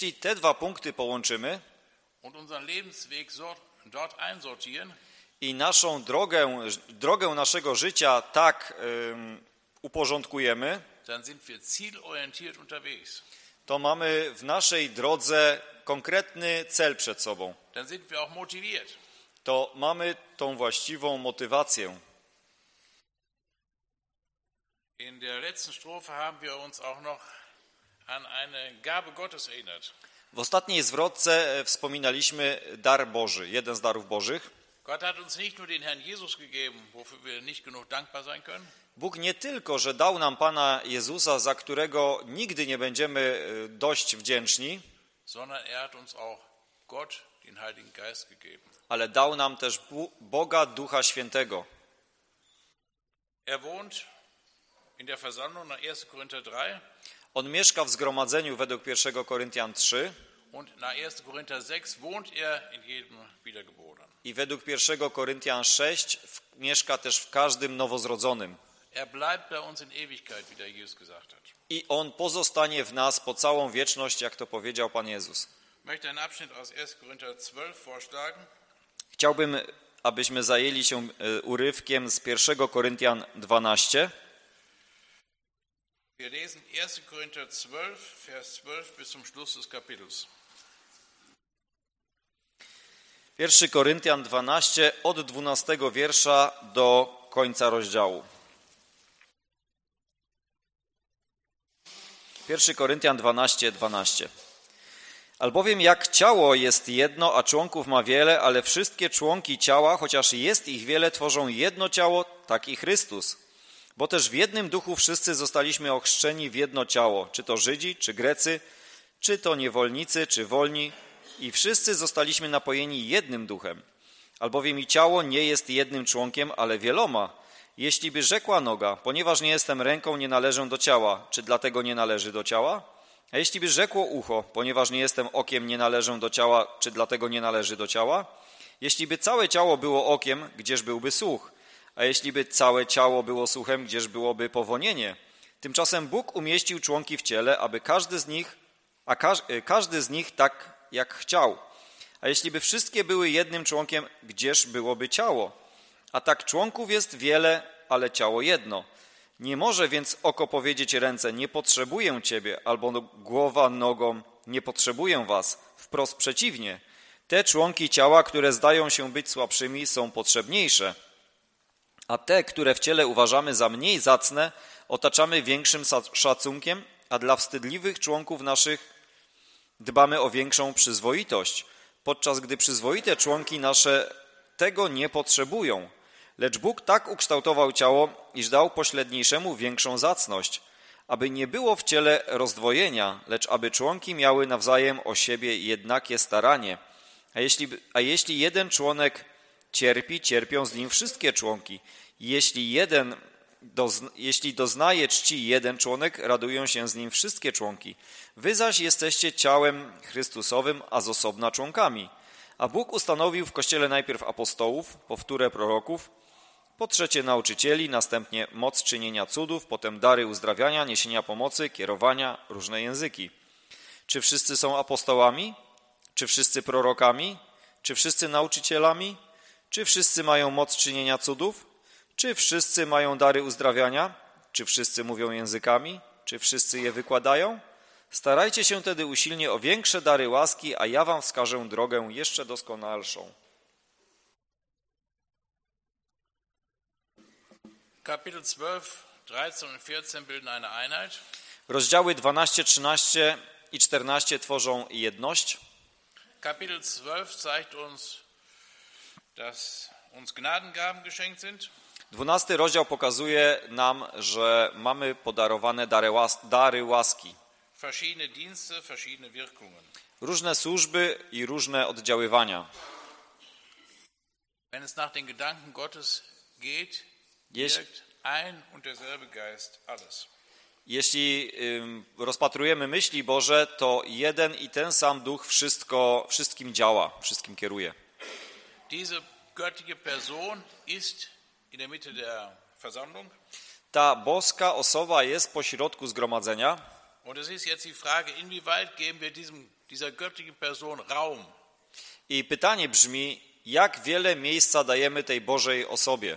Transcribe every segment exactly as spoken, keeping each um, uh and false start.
Jeśli te dwa punkty połączymy und unseren Lebensweg dort einsortieren, i naszą drogę, drogę naszego życia tak um, uporządkujemy, dann sind wir zielorientiert unterwegs. to mamy w naszej drodze konkretny cel przed sobą. Dann sind wir auch motiviert. To mamy tą właściwą motywację. In der letzten Strophe haben wir uns auch noch an eine Gabe Gottes erinnert. W ostatniej zwrotce wspominaliśmy dar Boży, jeden z darów Bożych. Gott hat uns nicht nur den Herrn Jesus gegeben, wofür wir nicht genug dankbar sein können. Bóg nie tylko, że dał nam Pana Jezusa, za którego nigdy nie będziemy dość wdzięczni, sondern er hat uns auch Gott, den Heiligen Geist gegeben. ale dał nam też Boga Ducha Świętego. Er wohnt in der Versammlung nach erster Korinther drei. On mieszka w zgromadzeniu według pierwszego Koryntian trzy und nach erster Korinther sechs wohnt er in jedem Wiedergeborenen. i według pierwszego Koryntian sześć w, mieszka też w każdym nowozrodzonym. Er bleibt bei uns in Ewigkeit, wie der Jesus gesagt hat. I On pozostanie w nas po całą wieczność, jak to powiedział Pan Jezus. Ich möchte einen Abschnitt aus erster Korinther zwölf vorschlagen. Chciałbym, abyśmy zajęli się urywkiem z pierwszego Koryntian dwanaście. Wir lesen erster Korinther zwölf, Vers zwölf bis zum Schluss des Kapitels. pierwszy Koryntian dwanaście, od dwunastego wiersza do końca rozdziału. pierwszy Koryntian dwanaście, dwanaście. Albowiem jak ciało jest jedno, a członków ma wiele, ale wszystkie członki ciała, chociaż jest ich wiele, tworzą jedno ciało, tak i Chrystus. Bo też w jednym duchu wszyscy zostaliśmy ochrzczeni w jedno ciało, czy to Żydzi, czy Grecy, czy to niewolnicy, czy wolni, i wszyscy zostaliśmy napojeni jednym duchem. Albowiem i ciało nie jest jednym członkiem, ale wieloma. Jeśli by rzekła noga, ponieważ nie jestem ręką, nie należę do ciała, czy dlatego nie należy do ciała? A jeśli by rzekło ucho, ponieważ nie jestem okiem, nie należę do ciała, czy dlatego nie należy do ciała? Jeśli by całe ciało było okiem, gdzież byłby słuch? A jeśli by całe ciało było słuchem, gdzież byłoby powonienie? Tymczasem Bóg umieścił członki w ciele, aby każdy z nich, a każ, każdy z nich tak jak chciał. A jeśli by wszystkie były jednym członkiem, gdzież byłoby ciało? A tak członków jest wiele, ale ciało jedno. Nie może więc oko powiedzieć ręce, nie potrzebuję ciebie, albo głowa nogą, nie potrzebuję was. Wprost przeciwnie. Te członki ciała, które zdają się być słabszymi, są potrzebniejsze. A te, które w ciele uważamy za mniej zacne, otaczamy większym szacunkiem, a dla wstydliwych członków naszych dbamy o większą przyzwoitość, podczas gdy przyzwoite członki nasze tego nie potrzebują. Lecz Bóg tak ukształtował ciało, iż dał pośredniejszemu większą zacność, aby nie było w ciele rozdwojenia, lecz aby członki miały nawzajem o siebie jednakie staranie. A jeśli, a jeśli jeden członek cierpi, cierpią z nim wszystkie członki. Jeśli, jeden dozna, jeśli doznaje czci jeden członek, radują się z nim wszystkie członki. Wy zaś jesteście ciałem Chrystusowym, a z osobna członkami. A Bóg ustanowił w Kościele najpierw apostołów, po wtóre proroków, po trzecie nauczycieli, następnie moc czynienia cudów, potem dary uzdrawiania, niesienia pomocy, kierowania, różne języki. Czy wszyscy są apostołami? Czy wszyscy prorokami? Czy wszyscy nauczycielami? Czy wszyscy mają moc czynienia cudów? Czy wszyscy mają dary uzdrawiania? Czy wszyscy mówią językami? Czy wszyscy je wykładają? Starajcie się tedy usilnie o większe dary łaski, a ja wam wskażę drogę jeszcze doskonalszą. Kapitel zwölf, dreizehn und vierzehn bilden eine Einheit. Rozdziały dwanaście, trzynaście i czternaście tworzą jedność. Kapitel zwölf zeigt uns, dass uns Gnadengaben geschenkt sind. Dwunasty rozdział pokazuje nam, że mamy podarowane dary, łas dary łaski. Verschiedene Dienste, verschiedene Wirkungen. Różne służby i różne oddziaływania. Wenn es nach den Gedanken Gottes geht, wirkt ein und derselbe Geist alles. Jeśli y, rozpatrujemy myśli Boże, to jeden i ten sam Duch wszystko, wszystkim działa, wszystkim kieruje. Diese göttliche Person ist in der Mitte der Versammlung. Ta boska osoba jest pośrodku zgromadzenia. Und es ist jetzt die Frage, inwieweit geben wir diesem, dieser göttlichen Person Raum. I pytanie brzmi, jak wiele miejsca dajemy tej Bożej osobie?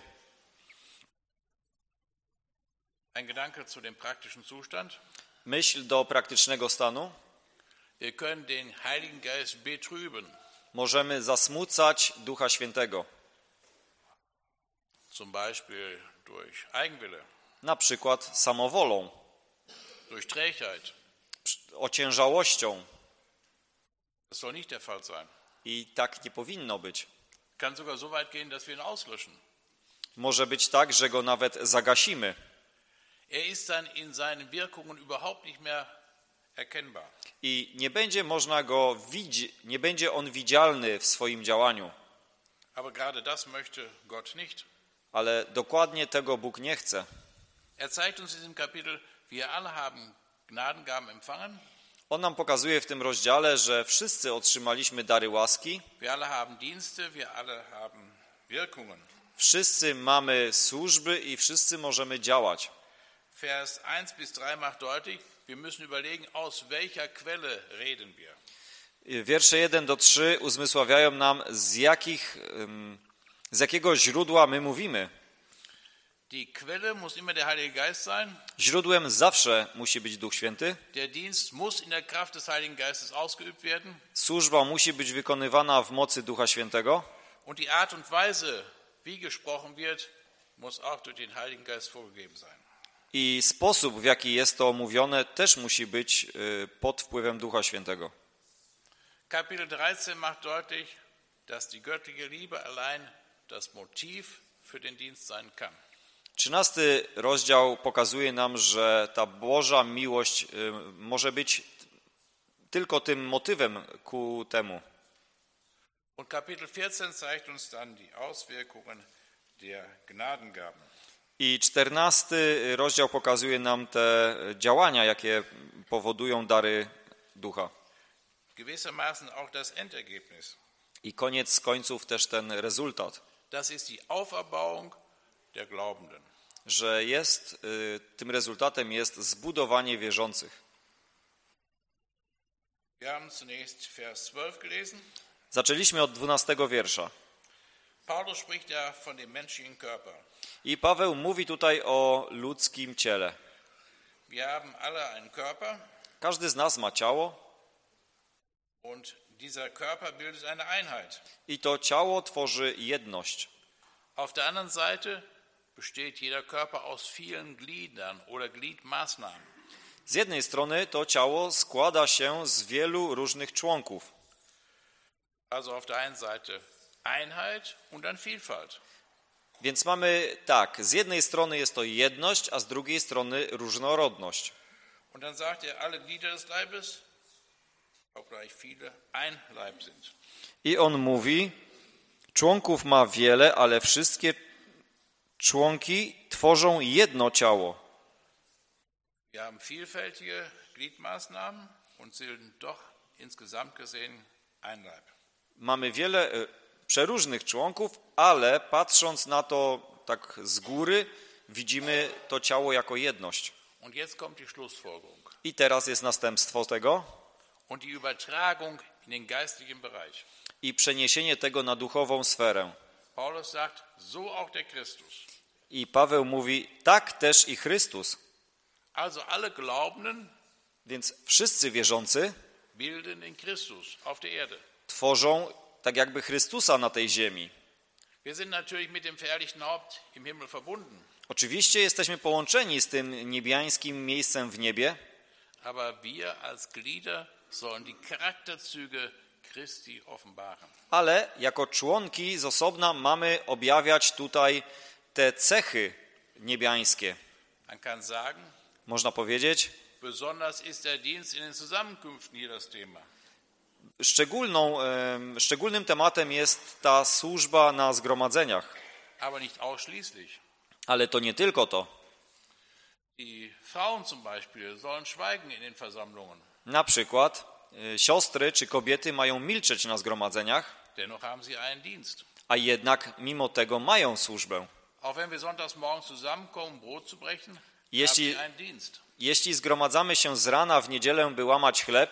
Ein Gedanke zu dem praktischen Zustand. Myśl do praktycznego stanu. Wir können den Heiligen Geist betrüben. Możemy zasmucać Ducha Świętego. Zum Beispiel durch Eigenwille, Na przykład samowolą, durch Trägheit. ociężałością. Das soll nicht der Fall sein. I tak nie powinno być. Kann sogar so weit gehen, dass wir ihn auslöschen. Może być tak, że go nawet zagasimy. Er ist dann in seinen Wirkungen überhaupt nicht mehr erkennbar. I nie będzie można go widzieć, nie będzie on widzialny w swoim działaniu. Aber gerade das möchte Gott nicht. Ale dokładnie tego Bóg nie chce. Er zeigt uns in diesem Kapitel, wir alle haben Gnadengaben empfangen. On nam pokazuje w tym rozdziale, że wszyscy otrzymaliśmy dary łaski. Wir alle haben Dienste, wir alle haben Wirkungen. Wszyscy mamy służby i wszyscy możemy działać. Vers eins bis drei macht deutlich, wir müssen überlegen, aus welcher Quelle reden wir. Wiersze jeden do trzech uzmysławiają nam, z, jakich, z jakiego źródła my mówimy. Die Quelle muss immer der Heilige Geist sein. Źródłem zawsze musi być Duch Święty. Der Dienst muss in der Kraft des Heiligen Geistes ausgeübt werden. Służba musi być wykonywana w mocy Ducha Świętego. Und die Art und Weise, wie gesprochen wird, muss auch durch den Heiligen Geist vorgegeben sein. I sposób, w jaki jest to mówione, też musi być pod wpływem Ducha Świętego. Kapitel dreizehn macht deutlich, dass die göttliche Liebe allein das Motiv für den Dienst sein kann. Trzynasty rozdział pokazuje nam, że ta Boża miłość może być tylko tym motywem ku temu. Und Kapitel vierzehn zeigt uns dann die Auswirkungen der Gnadengaben. I czternasty rozdział pokazuje nam te działania, jakie powodują dary Ducha. Gewissermaßen auch das Endergebnis. I koniec końców też ten rezultat, Das ist die Auferbauung der Glaubenden. że jest, tym rezultatem jest zbudowanie wierzących. Wir haben zunächst Vers zwölf gelesen. Zaczęliśmy od dwunastego wiersza. Paulus spricht ja von dem menschlichen Körper. I Paweł mówi tutaj o ludzkim ciele. Wir haben alle einen Körper Każdy z nas ma ciało und dieser Körper bildet eine Einheit. i to ciało tworzy jedność. Auf der anderen Seite besteht jeder Körper aus vielen Gliedern oder Gliedmaßnahmen. Z jednej strony to ciało składa się z wielu różnych członków. Also auf der einen Seite Einheit und dann Vielfalt. Więc mamy tak, z jednej strony jest to jedność, a z drugiej strony różnorodność. Und dann sagt er, alle Glieder des Leibes, obgleich viele, ein Leib sind. I on mówi, członków ma wiele, ale wszystkie członki tworzą jedno ciało. Wir haben vielfältige Gliedmaßnahmen und bilden doch insgesamt gesehen ein Leib. Mamy wiele przeróżnych członków, ale patrząc na to tak z góry, widzimy to ciało jako jedność. Und jetzt kommt die Schlussfolgerung. I teraz jest następstwo tego Und die Übertragung in den geistlichen Bereich. i przeniesienie tego na duchową sferę. Paulus sagt, so auch der Christus. I Paweł mówi, tak też i Chrystus. Also alle Glaubenden Więc wszyscy wierzący bilden den Christus auf der Erde. tworzą tak jakby Chrystusa na tej ziemi. Wir sind natürlich mit dem verherrlichten Haupt im Himmel verbunden. Oczywiście jesteśmy połączeni z tym niebiańskim miejscem w niebie, Aber wir als Glieder sollen die Charakterzüge Christi offenbaren. ale jako członki z osobna mamy objawiać tutaj te cechy niebiańskie. Man kann sagen, Można powiedzieć, besonders ist der Dienst in den Zusammenkünften hier das Thema. szczególną, e, szczególnym tematem jest ta służba na zgromadzeniach. Aber nicht ausschließlich. Ale to nie tylko to. Die Frauen zum Beispiel sollen schweigen in den Versammlungen. Na przykład e, siostry czy kobiety mają milczeć na zgromadzeniach, Dennoch haben sie einen Dienst. a jednak mimo tego mają służbę. Auch wenn wir sonntags morgens zusammenkommen, Brot zu brechen, Jeśli- haben sie einen Dienst. Jeśli zgromadzamy się z rana w niedzielę, by łamać chleb,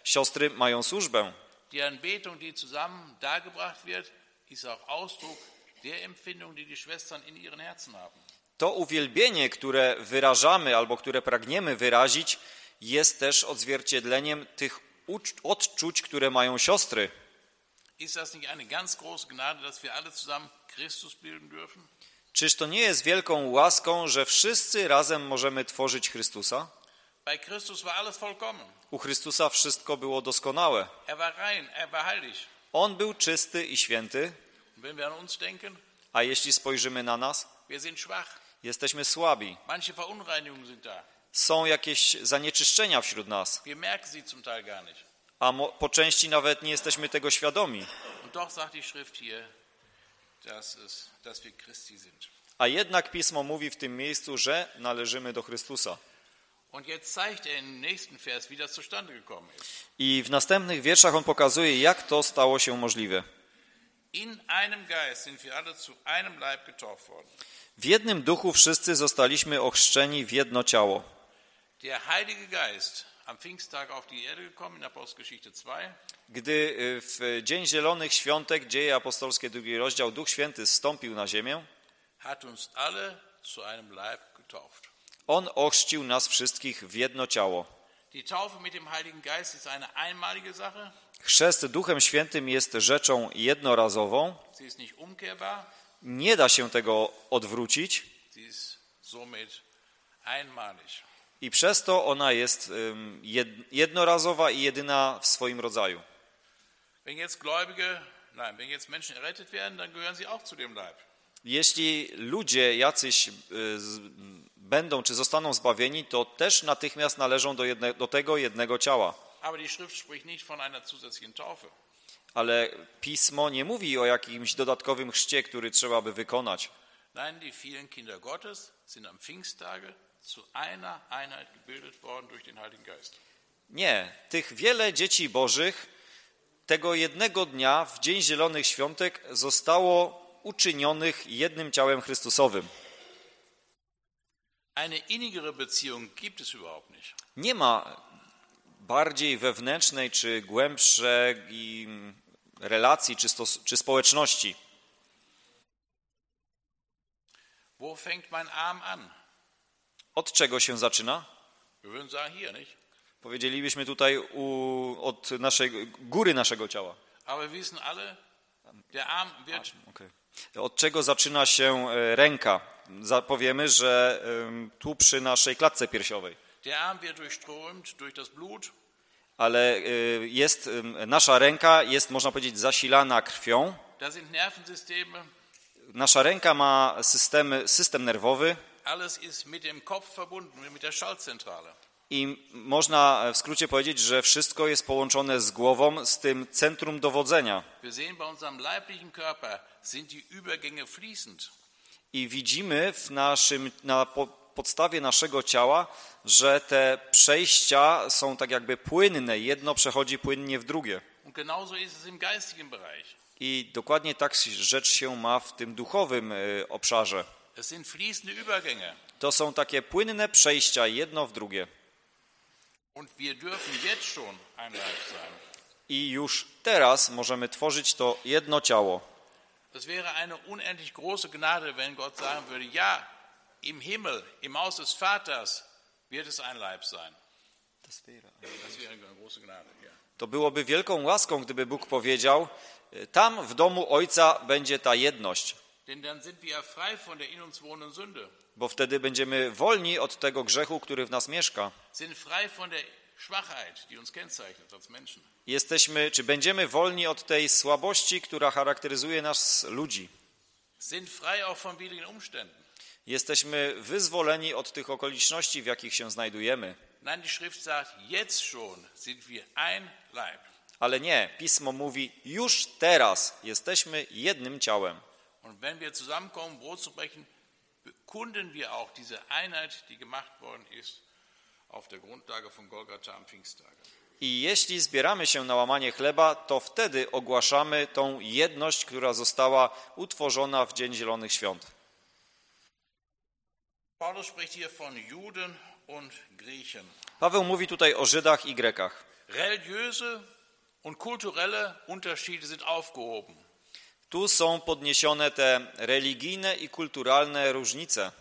siostry mają służbę. Die Anbetung, die zusammen dargebracht wird, ist auch Ausdruck der Empfindung, die die Schwestern in ihren Herzen haben. To uwielbienie, które wyrażamy albo które pragniemy wyrazić, jest też odzwierciedleniem tych odczuć, które mają siostry. Ist das nicht eine ganz große Gnade, dass wir alle zusammen Christus bilden dürfen? Czyż to nie jest wielką łaską, że wszyscy razem możemy tworzyć Chrystusa? Bei Christus war alles vollkommen. U Chrystusa wszystko było doskonałe. Er war rein, er war heilig. On był czysty i święty, Und wenn wir an uns denken, a jeśli spojrzymy na nas, wir sind schwach. jesteśmy słabi. Manche Verunreinigungen sind da. Są jakieś zanieczyszczenia wśród nas, Wir merken sie zum Teil gar nicht. a mo- po części nawet nie jesteśmy tego świadomi. Und doch sagt die Schrift hier, dass, es, dass wir Christi sind. A jednak Pismo mówi w tym miejscu, że należymy do Chrystusa. Und jetzt zeigt er im nächsten Vers, wie das zustande gekommen ist. I w następnych wierszach on pokazuje, jak to stało się możliwe. In einem Geist sind wir alle zu einem Leib getauft worden. W jednym duchu wszyscy zostaliśmy ochrzczeni w jedno ciało. Der Heilige Geist, am Pfingsttag auf die Erde gekommen, in Apostelgeschichte zwei, Gdy w Dzień Zielonych Świątek, Dzieje Apostolskie, drugi rozdział, Duch Święty zstąpił na ziemię, hat uns alle zu einem Leib getauft. on ochrzcił nas wszystkich w jedno ciało. Die Taufe mit dem Heiligen Geist ist eine einmalige Sache. Chrzest Duchem Świętym jest rzeczą jednorazową. Sie ist nicht umkehrbar. Nie da się tego odwrócić Sie ist somit einmalig. i przez to ona jest ym, jed- jednorazowa i jedyna w swoim rodzaju. Wenn jetzt Gläubige, nein, wenn jetzt Menschen errettet werden, dann gehören sie auch zu dem Leib. Jeśli ludzie jacyś y, z, będą czy zostaną zbawieni, to też natychmiast należą do, jedne, do tego jednego ciała. Aber die Schrift spricht nicht von einer zusätzlichen Taufe. Ale Pismo nie mówi o jakimś dodatkowym chrzcie, który trzeba by wykonać. Nein, die vielen Kinder Gottes sind am Pfingsttage zu einer Einheit gebildet worden durch den Heiligen Geist. Nie, tych wiele dzieci bożych tego jednego dnia w Dzień Zielonych Świątek zostało uczynionych jednym ciałem Chrystusowym. Eine innigere Beziehung gibt es überhaupt nicht. Nie ma bardziej wewnętrznej czy głębszej relacji czy, stos- czy społeczności. Wo fängt mein Arm an? Od czego się zaczyna? Wir würden sagen hier, nicht? Powiedzielibyśmy tutaj u, od naszej góry naszego ciała. Aber wir wissen alle, der Arm wird Okay. Od czego zaczyna się e, ręka? Za- Powiemy, że em, tu przy naszej klatce piersiowej. Der Arm wird durchströmt durch das Blut. Ale e, jest, em, nasza ręka jest, można powiedzieć, zasilana krwią. Da sind Nervensysteme. Nasza ręka ma systemy, system nerwowy Alles ist mit dem Kopf verbunden, mit der Schaltzentrale. i można w skrócie powiedzieć, że wszystko jest połączone z głową, z tym centrum dowodzenia. Wir sehen bei unserem leiblichen Körper, sind die Übergänge fließend. I widzimy w naszym, na po, podstawie naszego ciała, że te przejścia są tak jakby płynne. Jedno przechodzi płynnie w drugie. Und genauso ist es im geistigen Bereich. I dokładnie tak rzecz się ma w tym duchowym y, obszarze. Es sind fließende Übergänge. To są takie płynne przejścia jedno w drugie. Und wir dürfen jetzt schon ein Leib sein. I już teraz możemy tworzyć to jedno ciało. Es wäre eine unendlich große Gnade, wenn Gott sagen würde, ja, im Himmel, im Haus des Vaters wird es ein Leib sein. Das wäre eine große Gnade, ja. To byłoby wielką łaską, gdyby Bóg powiedział, tam w domu Ojca będzie ta jedność, Denn dann sind wir frei von der in uns wohnenden Sünde, bo wtedy będziemy wolni od tego grzechu, który w nas mieszka. sind frei von der Schwachheit, die uns kennzeichnet als Menschen. Jesteśmy, czy będziemy wolni od tej słabości, która charakteryzuje nas ludzi. Sind frei auch von widrigen Umständen. Jesteśmy wyzwoleni od tych okoliczności, w jakich się znajdujemy. Nein, die Schrift sagt, jetzt schon sind wir ein Leib. Ale nie, Pismo mówi, już teraz jesteśmy jednym ciałem. Und wenn wir zusammenkommen, Brot zu brechen, bekunden wir auch diese Einheit, die gemacht worden ist, auf der Grundlage von Golgatha am Pfingsttage. I jeśli zbieramy się na łamanie chleba, to wtedy ogłaszamy tą jedność, która została utworzona w Dzień Zielonych Świąt. Paulus spricht hier von Juden und Griechen. Paweł mówi tutaj o Żydach i Grekach. Religiöse und kulturelle Unterschiede sind aufgehoben. Tu są podniesione te religijne i kulturalne różnice.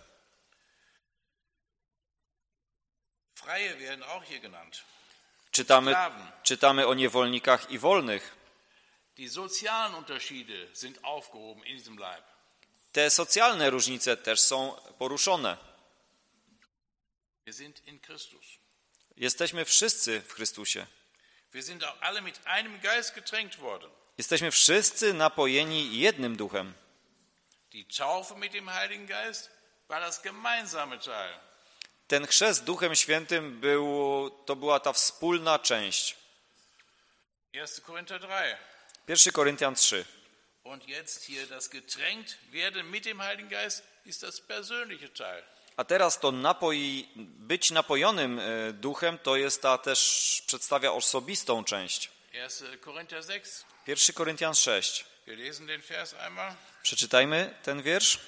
Freie werden auch hier genannt. Czytamy, czytamy o niewolnikach i wolnych. Die sozialen Unterschiede sind aufgehoben in diesem Leib. Te socjalne różnice też są poruszone. Wir sind in Christus. Jesteśmy wszyscy w Chrystusie. Wir sind auch alle mit einem Geist getränkt worden. Jesteśmy wszyscy napojeni jednym duchem. Die Taufe mit dem Heiligen Geist war das gemeinsame Teil. Ten chrzest Duchem Świętym był, to była ta wspólna część. erster Korinther drei. pierwszy Koryntian trzy. Und jetzt hier das getränkt werden mit dem Heiligen Geist ist das persönliche Teil. A teraz to napoi, być napojonym duchem to jest ta też przedstawia osobistą część. erster Korinther sechs. pierwszy Koryntian sześć. Wir lesen den Vers einmal. Przeczytajmy ten wiersz.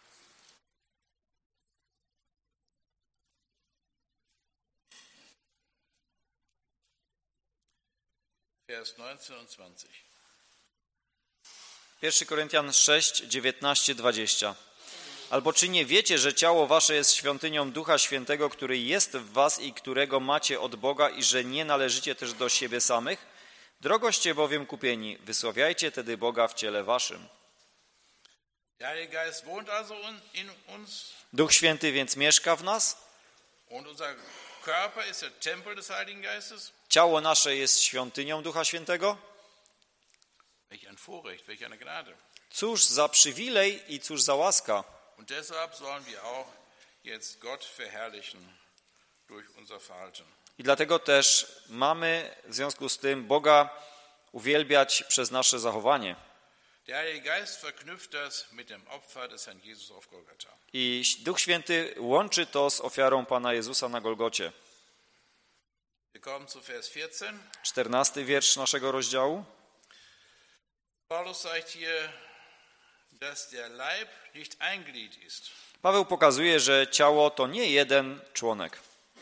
Vers neunzehn und zwanzig. pierwszy Koryntian sześć, dziewiętnaście, dwadzieścia. Albo czy nie wiecie, że ciało wasze jest świątynią Ducha Świętego, który jest w was i którego macie od Boga i że nie należycie też do siebie samych? Drogoście bowiem kupieni, wysławiajcie tedy Boga w ciele waszym. Der Heilige Geist wohnt also in uns. Duch Święty więc mieszka w nas. Und unser Körper ist der Tempel des Heiligen Geistes. Ciało nasze jest świątynią Ducha Świętego. Welch ein Vorrecht, welch eine Gnade. Cóż za przywilej i cóż za łaska. Und deshalb sollen wir auch jetzt Gott verherrlichen durch unser Verhalten. I dlatego też mamy w związku z tym Boga uwielbiać przez nasze zachowanie. Der Heilige Geist verknüpft das mit dem Opfer des Herrn Jesus auf Golgatha. I Duch Święty łączy to z ofiarą Pana Jezusa na Golgocie. Wir kommen zu Vers vierzehn. czternasty wiersz naszego rozdziału. Paulus sagt hier, dass der Leib nicht ein Glied ist. Paweł pokazuje, że ciało to nie jeden członek.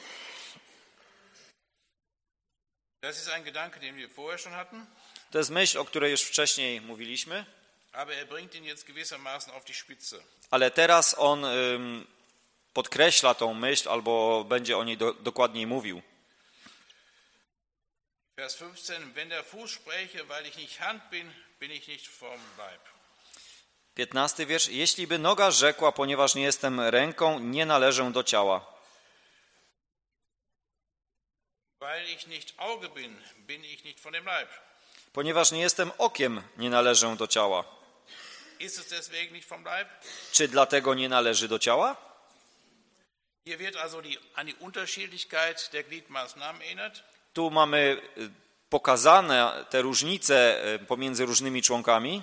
Das ist ein Gedanke, den wir vorher schon hatten. To jest myśl, o której już wcześniej mówiliśmy, Aber er bringt ihn jetzt gewissermaßen auf die Spitze. ale teraz on ym, podkreśla tą myśl albo będzie o niej do, dokładniej mówił. Vers fünfzehn, wenn der Fuß spräche, weil ich nicht Hand bin, bin ich nicht vom Leib. piętnasty wiersz. Jeśli by noga rzekła, ponieważ nie jestem ręką, nie należę do ciała. Weil ich nicht Auge bin, bin ich nicht von dem Leib. Ponieważ nie jestem okiem, nie należę do ciała. Ist es deswegen nicht vom Leib? Czy dlatego nie należy do ciała? Hier wird also die, an die Unterschiedlichkeit der Gliedmaßnahmen erinnert. Tu mamy pokazane te różnice pomiędzy różnymi członkami.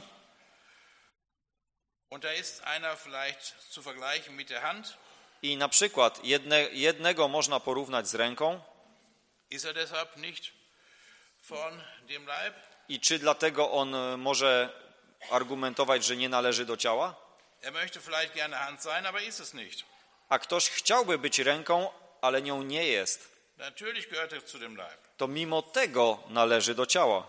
Und da ist einer vielleicht zu vergleichen mit der Hand. I na przykład jedne, jednego można porównać z ręką. Ist er deshalb nicht von dem Leib? I czy dlatego on może argumentować, że nie należy do ciała? Er möchte vielleicht gerne Hand sein, aber ist es nicht. A ktoś chciałby być ręką, ale nią nie jest. Natürlich gehört er zu dem Leib. To mimo tego należy do ciała.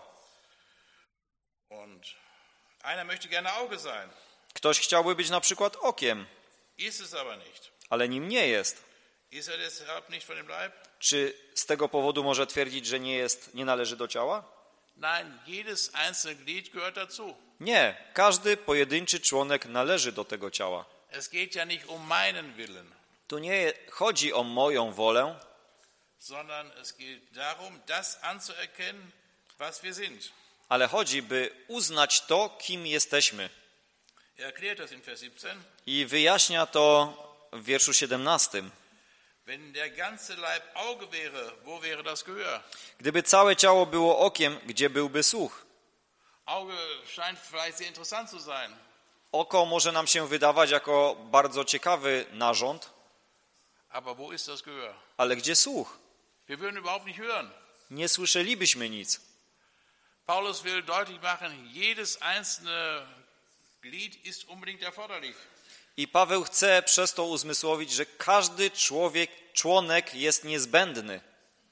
Und einer möchte gerne Auge sein. Ktoś chciałby być na przykład okiem, Ist es aber nicht. ale nim nie jest. Ist er deshalb nicht von dem Leib? Czy z tego powodu może twierdzić, że nie jest, nie należy do ciała? Nein, jedes einzelne Glied gehört dazu. Nie, każdy pojedynczy członek należy do tego ciała. Es geht ja nicht um meinen Willen, Tu nie chodzi o moją wolę, sondern es geht darum, das anzuerkennen, was wir sind. ale chodzi, by uznać to, kim jesteśmy. Er erklärt das in Vers siebzehn. I wyjaśnia to w wierszu siedemnastym. Wenn der ganze Leib Auge wäre, wo wäre das Gehör? Gdyby całe ciało było okiem, gdzie byłby słuch? Auge scheint vielleicht sehr interessant zu sein. Oko może nam się wydawać jako bardzo ciekawy narząd, Aber wo ist das Gehör? ale gdzie słuch? Wir würden überhaupt nicht hören. Nie słyszelibyśmy nic. Paulus will deutlich machen, jedes einzelne Glied ist unbedingt erforderlich. I Paweł chce przez to uzmysłowić, że każdy człowiek, członek jest niezbędny.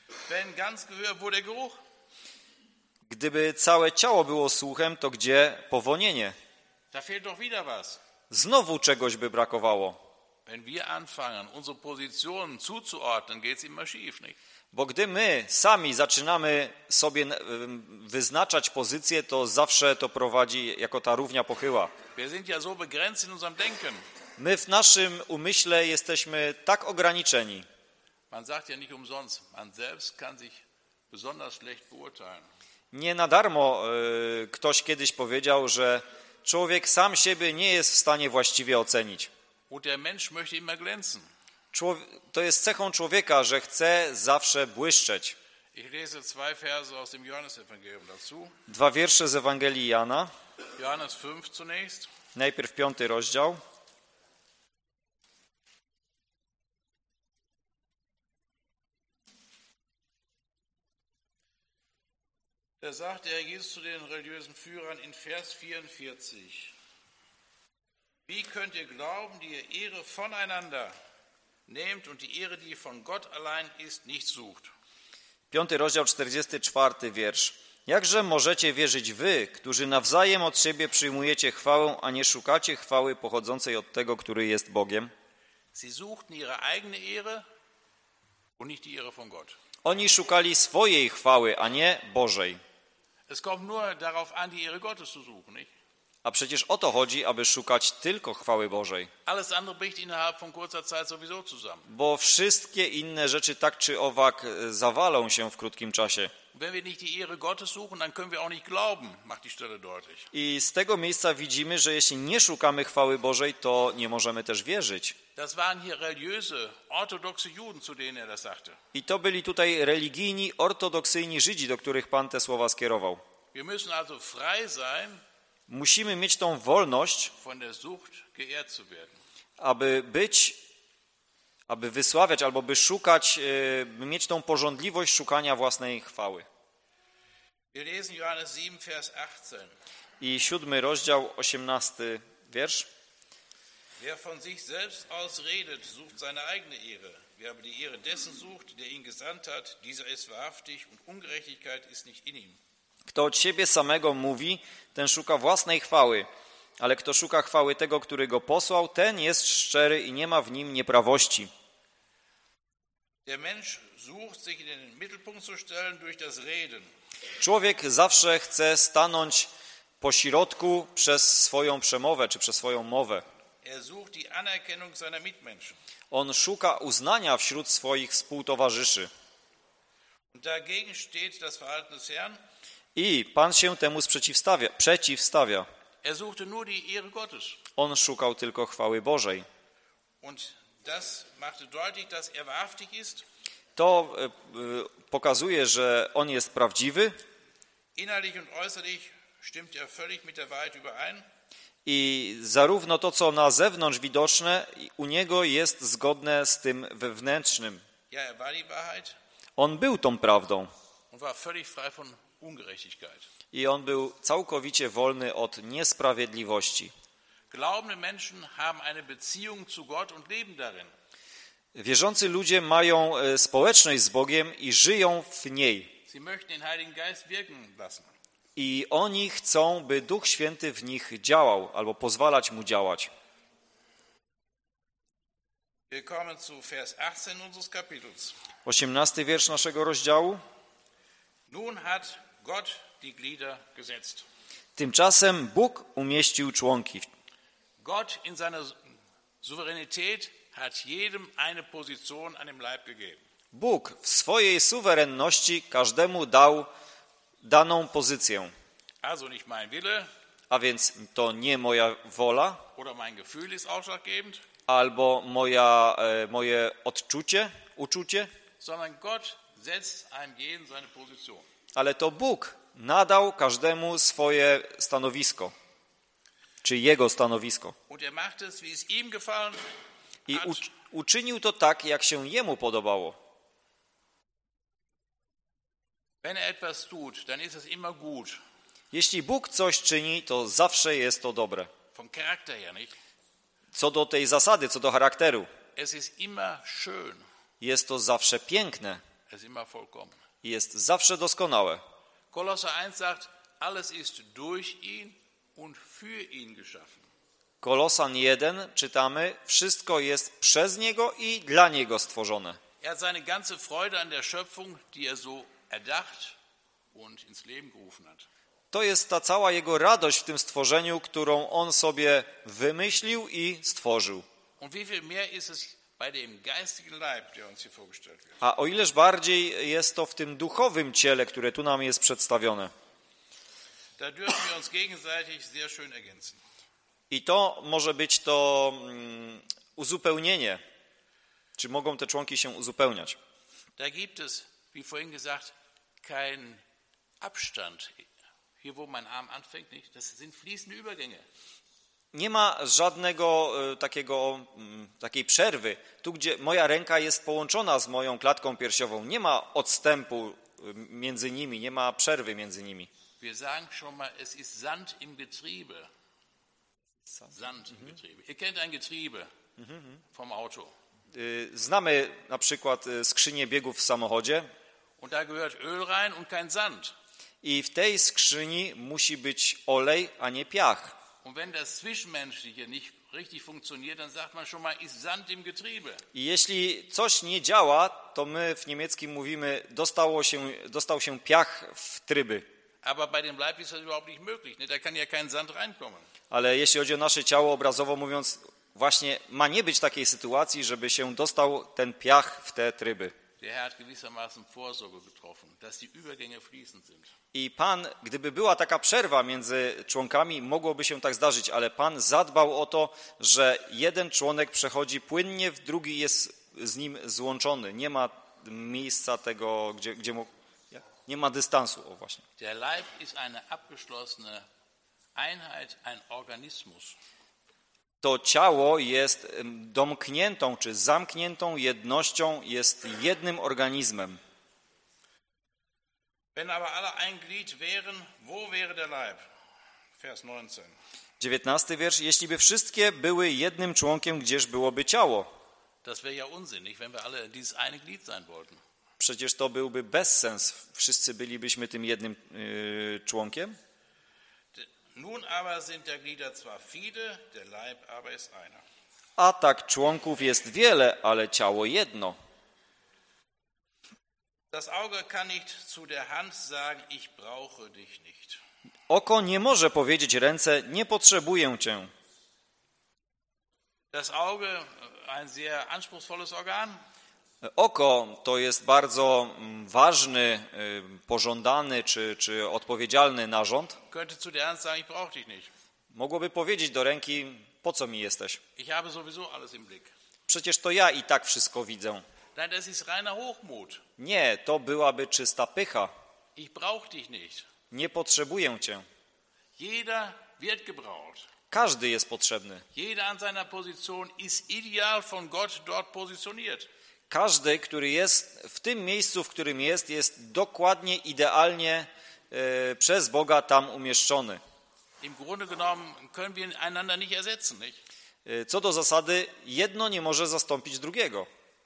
Wenn ganz Gehör, wo der Geruch? Gdyby całe ciało było słuchem, to gdzie powonienie? Da fehlt doch wieder was. Znowu czegoś by brakowało. Wenn wir anfangen, unsere Positionen zuzuordnen, geht es immer schief, nicht? Bo gdy my sami zaczynamy sobie wyznaczać pozycję, to zawsze to prowadzi jako ta równia pochyła. Wir sind ja so begrenzt in unserem Denken. My w naszym umyśle jesteśmy tak ograniczeni. Man sagt ja nicht umsonst, man selbst kann sich besonders schlecht beurteilen. Nie na darmo y, ktoś kiedyś powiedział, że człowiek sam siebie nie jest w stanie właściwie ocenić. Und der Mensch möchte immer glänzen. Człowie- to jest cechą człowieka, że chce zawsze błyszczeć. Ich lese zwei Verse aus dem Johannesevangelium dazu. Dwa wiersze z Ewangelii Jana, Johannes fünf zunächst. najpierw piąty rozdział. Da sagt der Herr Jesus zu den religiösen Führern in Vers vierundvierzig. Wie könnt ihr glauben, die ihr Ehre voneinander nehmt und die Ehre, die von Gott allein ist, nicht sucht? Piąty rozdział, czterdziesty czwarty wiersz. Jakże możecie wierzyć wy, którzy nawzajem od siebie przyjmujecie chwałę, a nie szukacie chwały pochodzącej od tego, który jest Bogiem? Sie suchten ihre eigene Ehre und nicht die Ehre von Gott. Oni szukali swojej chwały, a nie Bożej. Es kommt nur darauf an, die Ehre Gottes zu suchen, nicht? A przecież o to chodzi, aby szukać tylko chwały Bożej. Alles andere bricht innerhalb von kurzer Zeit sowieso zusammen. Bo wszystkie inne rzeczy tak czy owak zawalą się w krótkim czasie. Wenn wir nicht die Ehre Gottes suchen, dann können wir auch nicht glauben, macht die Stelle deutlich. I z tego miejsca widzimy, że jeśli nie szukamy chwały Bożej, to nie możemy też wierzyć. Das waren hier religiöse, orthodoxe Juden, zu denen er das sagte. I to byli tutaj religijni, ortodoksyjni Żydzi, do których Pan te słowa skierował. Wir müssen also frei sein, Musimy mieć tą wolność, von der Sucht geehrt zu werden. aby być, aby wysławiać, albo by szukać, by mieć tą pożądliwość szukania własnej chwały. Wir lesen Johannes sieben, Vers achtzehn. I siódmy rozdział, osiemnasty wiersz. Wer von sich selbst aus redet, sucht seine eigene Ehre. Wer aber die Ehre dessen sucht, der ihn gesandt hat, dieser ist wahrhaftig und Ungerechtigkeit ist nicht in ihm. Kto od siebie samego mówi, ten szuka własnej chwały, ale kto szuka chwały tego, który go posłał, ten jest szczery i nie ma w nim nieprawości. Der Mensch sucht, sich in den Mittelpunkt zu stellen durch das Reden. Człowiek zawsze chce stanąć po środku przez swoją przemowę, czy przez swoją mowę. Er sucht die Anerkennung seiner Mitmenschen. On szuka uznania wśród swoich współtowarzyszy. Und dagegen steht das Verhalten des Herrn. I Pan się temu sprzeciwstawia, przeciwstawia. Er suchte nur die Ehre Gottes. On szukał tylko chwały Bożej. Und das machte deutlich, dass er wahrhaftig ist. To e, e, pokazuje, że On jest prawdziwy Innerlich und äußerlich stimmt er völlig mit der Wahrheit überein. i zarówno to, co na zewnątrz widoczne, u Niego jest zgodne z tym wewnętrznym. Ja, er war die Wahrheit On był tą prawdą und war völlig frei von Ungerechtigkeit. i On był całkowicie wolny od niesprawiedliwości. Glaubende Menschen haben eine Beziehung zu Gott und leben darin. Wierzący ludzie mają e, społeczność z Bogiem i żyją w niej. Sie möchten den Heiligen Geist wirken lassen. I oni chcą, by Duch Święty w nich działał, albo pozwalać Mu działać. Wir kommen zu Vers achtzehn unseres Kapitels. osiemnasty wiersz naszego rozdziału. Nun hat Gott die Glieder gesetzt. Tymczasem Bóg umieścił członki. Gott in seiner Souveränität hat jedem eine Position an dem Leib gegeben. Bóg w swojej suwerenności każdemu dał daną pozycję. Also nicht mein Wille A więc to nie moja wola, oder mein Gefühl ist ausschlaggebend, albo moja, e, moje odczucie, uczucie, sondern Gott setzt einem jeden seine Position. ale to Bóg nadał każdemu swoje stanowisko, czy jego stanowisko. Und er macht es, wie es ihm gefallen I hat. u, uczynił to tak, jak się jemu podobało. Wenn er etwas tut, dann ist es immer gut. Jeśli Bóg coś czyni, to zawsze jest to dobre. Vom Charakter her, nicht? Co do tej zasady, co do charakteru, Es ist immer schön. jest to zawsze piękne. Er ist immer vollkommen. i jest zawsze doskonałe. Kolosser eins sagt, alles ist durch ihn und für ihn geschaffen. Kolosan jeden czytamy, wszystko jest przez Niego i dla Niego stworzone. Er hat seine ganze Freude an der Schöpfung, die er so erdacht und ins Leben gerufen hat. To jest ta cała Jego radość w tym stworzeniu, którą On sobie wymyślił i stworzył. Und wie viel mehr ist es bei dem geistigen Leib, der uns hier vorgestellt wird. A o ileż bardziej jest to w tym duchowym ciele, które tu nam jest przedstawione. Da dürfen wir uns gegenseitig sehr schön ergänzen. I to może być to mm, uzupełnienie. Czy mogą te członki się uzupełniać? Da gibt es, wie vorhin gesagt, keinen Abstand. Hier, wo mein Arm anfängt, nicht? Das sind fließende Übergänge. Nie ma żadnego e, takiego, m, takiej przerwy. Tu, gdzie moja ręka jest połączona z moją klatką piersiową, nie ma odstępu e, między nimi, nie ma przerwy między nimi. Wir sagen schon mal, es ist Sand im Getriebe. Sand im Getriebe. Ihr kennt ein Getriebe vom Auto. E, Znamy na przykład e, skrzynię biegów w samochodzie Und da gehört Öl rein und kein Sand. i w tej skrzyni musi być olej, a nie piach. Und wenn das Zwischenmenschliche nicht richtig funktioniert, dann sagt man schon mal, ist Sand im Getriebe. I jeśli coś nie działa, to my w niemieckim mówimy, dostało się, dostał się piach w tryby. Aber bei dem Leib ist das überhaupt nicht möglich. Ne? Da kann ja kein Sand reinkommen. Ale jeśli chodzi o nasze ciało, obrazowo mówiąc, właśnie ma nie być takiej sytuacji, żeby się dostał ten piach w te tryby. Der Herr hat gewissermaßen Vorsorge getroffen, dass die Übergänge fließend sind. I Pan, gdyby była taka przerwa między członkami, mogłoby się tak zdarzyć, ale Pan zadbał o to, że jeden członek przechodzi płynnie, drugi jest z nim złączony. Nie ma miejsca tego, gdzie, gdzie mógł, nie ma dystansu. O właśnie. Der Leib ist eine abgeschlossene Einheit, ein Organismus. To ciało jest domkniętą czy zamkniętą jednością, jest jednym organizmem. Wenn aber alle ein Glied wären, wo wäre der Leib? Vers neunzehn. dziewiętnasty wiersz. Jeśli by wszystkie były jednym członkiem, gdzież byłoby ciało? Das wäre ja unsinnig, wenn wir alle dieses eine Glied sein wollten. Przecież to byłby bezsens. Wszyscy bylibyśmy tym jednym yy, członkiem. Nun aber sind der Glieder zwar viele, der Leib aber ist einer. A tak członków jest wiele, ale ciało jedno. Das Auge kann nicht zu der Hand sagen, ich brauche dich nicht. Oko nie może powiedzieć ręce, nie potrzebuję cię. Das Auge, ein sehr anspruchsvolles Organ. Oko to jest bardzo ważny, pożądany czy, czy odpowiedzialny narząd. Könnte zu der Hand sagen, ich brauche dich nicht. Mogłoby powiedzieć do ręki, po co mi jesteś? Ich habe sowieso alles im Blick. Przecież to ja i tak wszystko widzę. Nein, das ist reiner Hochmut. Nie, to byłaby czysta pycha. Ich brauche dich nicht. Nie potrzebuję cię. Jeder wird gebraucht. Każdy jest potrzebny. Jeder an seiner Position ist ideal von Gott dort positioniert. Każdy, który jest w tym miejscu, w którym jest, jest dokładnie, idealnie e, przez Boga tam umieszczony. Im Grunde genommen können wir einander nicht ersetzen, nicht? E, co do zasady, jedno nie może zastąpić drugiego.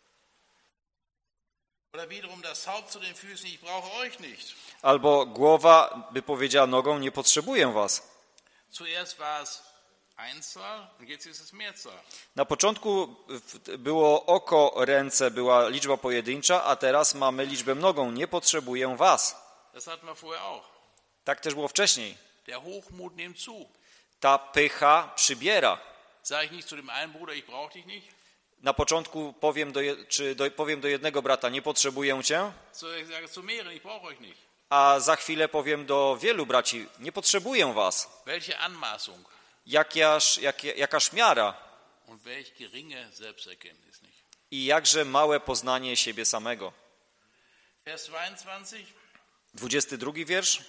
Oder wiederum das Haupt zu den Füßen, ich brauche euch nicht. Albo głowa by powiedziała nogą, nie potrzebuję was. Zuerst war es Einzahl und jetzt ist es Mehrzahl. Na początku było oko, ręce, była liczba pojedyncza, a teraz mamy liczbę mnogą, nie potrzebuję was. Das hatten wir vorher auch. Tak też było wcześniej. Der Hochmut nimmt zu. Ta pycha przybiera. Sage ich nicht zu dem einen Bruder, ich brauche dich nicht? Na początku powiem do, czy do, powiem do jednego brata, nie potrzebuję cię, So, ich sage zu mehreren, ich brauche euch nicht. a za chwilę powiem do wielu braci, nie potrzebuję was. Welche Anmaßung Jakaż, jak, jakaż miara und welch geringe Selbsterkenntnis, nicht? i jakże małe poznanie siebie samego. Vers zweiundzwanzig. dwudziesty drugi wiersz.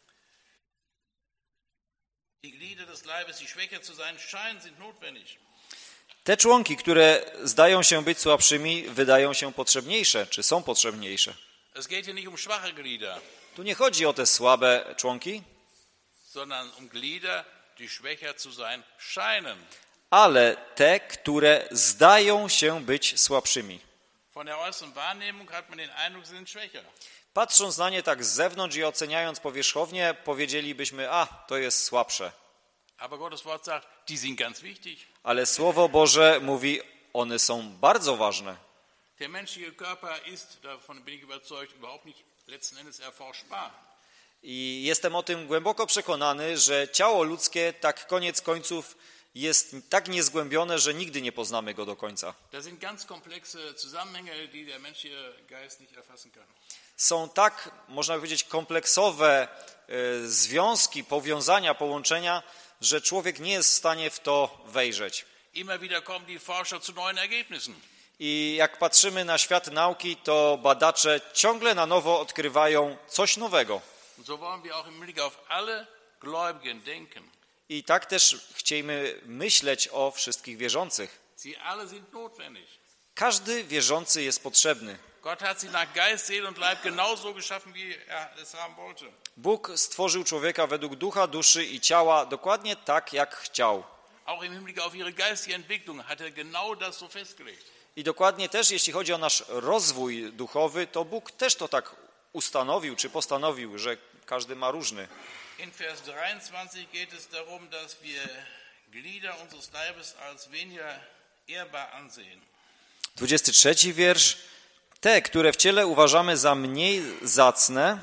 Die Glieder des Leibes, die schwächer zu sein scheinen, sind notwendig. Te członki, które zdają się być słabszymi, wydają się potrzebniejsze, czy są potrzebniejsze. Es geht hier nicht um schwache Glieder, Tu nie chodzi o te słabe członki, sondern um Glieder, die schwächer zu sein scheinen. ale te, które zdają się być słabszymi. Von der äußeren Wahrnehmung hat man den Eindruck, sie sind schwächer. Patrząc na nie tak z zewnątrz i oceniając powierzchownie, powiedzielibyśmy, a, to jest słabsze. Aber Gottes Wort sagt, die sind ganz wichtig. Ale Słowo Boże mówi, one są bardzo ważne. Der menschliche Körper ist, davon bin ich überzeugt, überhaupt nicht letzten Endes erforschbar. I jestem o tym głęboko przekonany, że ciało ludzkie tak koniec końców jest tak niezgłębione, że nigdy nie poznamy go do końca. Das sind ganz komplexe Zusammenhänge, die der menschliche Geist nicht erfassen kann. Są tak, można powiedzieć, kompleksowe e, związki, powiązania, połączenia, że człowiek nie jest w stanie w to wejrzeć. Immer wieder kommen die Forscher zu neuen Ergebnissen. I jak patrzymy na świat nauki, to badacze ciągle na nowo odkrywają coś nowego. Und so wollen wir auch im Blick auf alle Gläubigen denken. I tak też chcemy myśleć o wszystkich wierzących. Sie alle sind notwendig. Każdy wierzący jest potrzebny. Gott hat sie nach Geist, Seele und Leib genauso geschaffen, wie er es haben wollte. Bóg stworzył człowieka według ducha, duszy i ciała dokładnie tak, jak chciał. Auch im Hinblick auf ihre geistige Entwicklung hat er genau das so festgelegt. I dokładnie też, jeśli chodzi o nasz rozwój duchowy, to Bóg też to tak ustanowił, czy postanowił, że każdy ma różny. In Vers dreiundzwanzig geht es darum, dass wir Glieder unseres Leibes als weniger ehrbar ansehen. dwudziesty trzeci wiersz. Te, które w ciele uważamy za mniej zacne,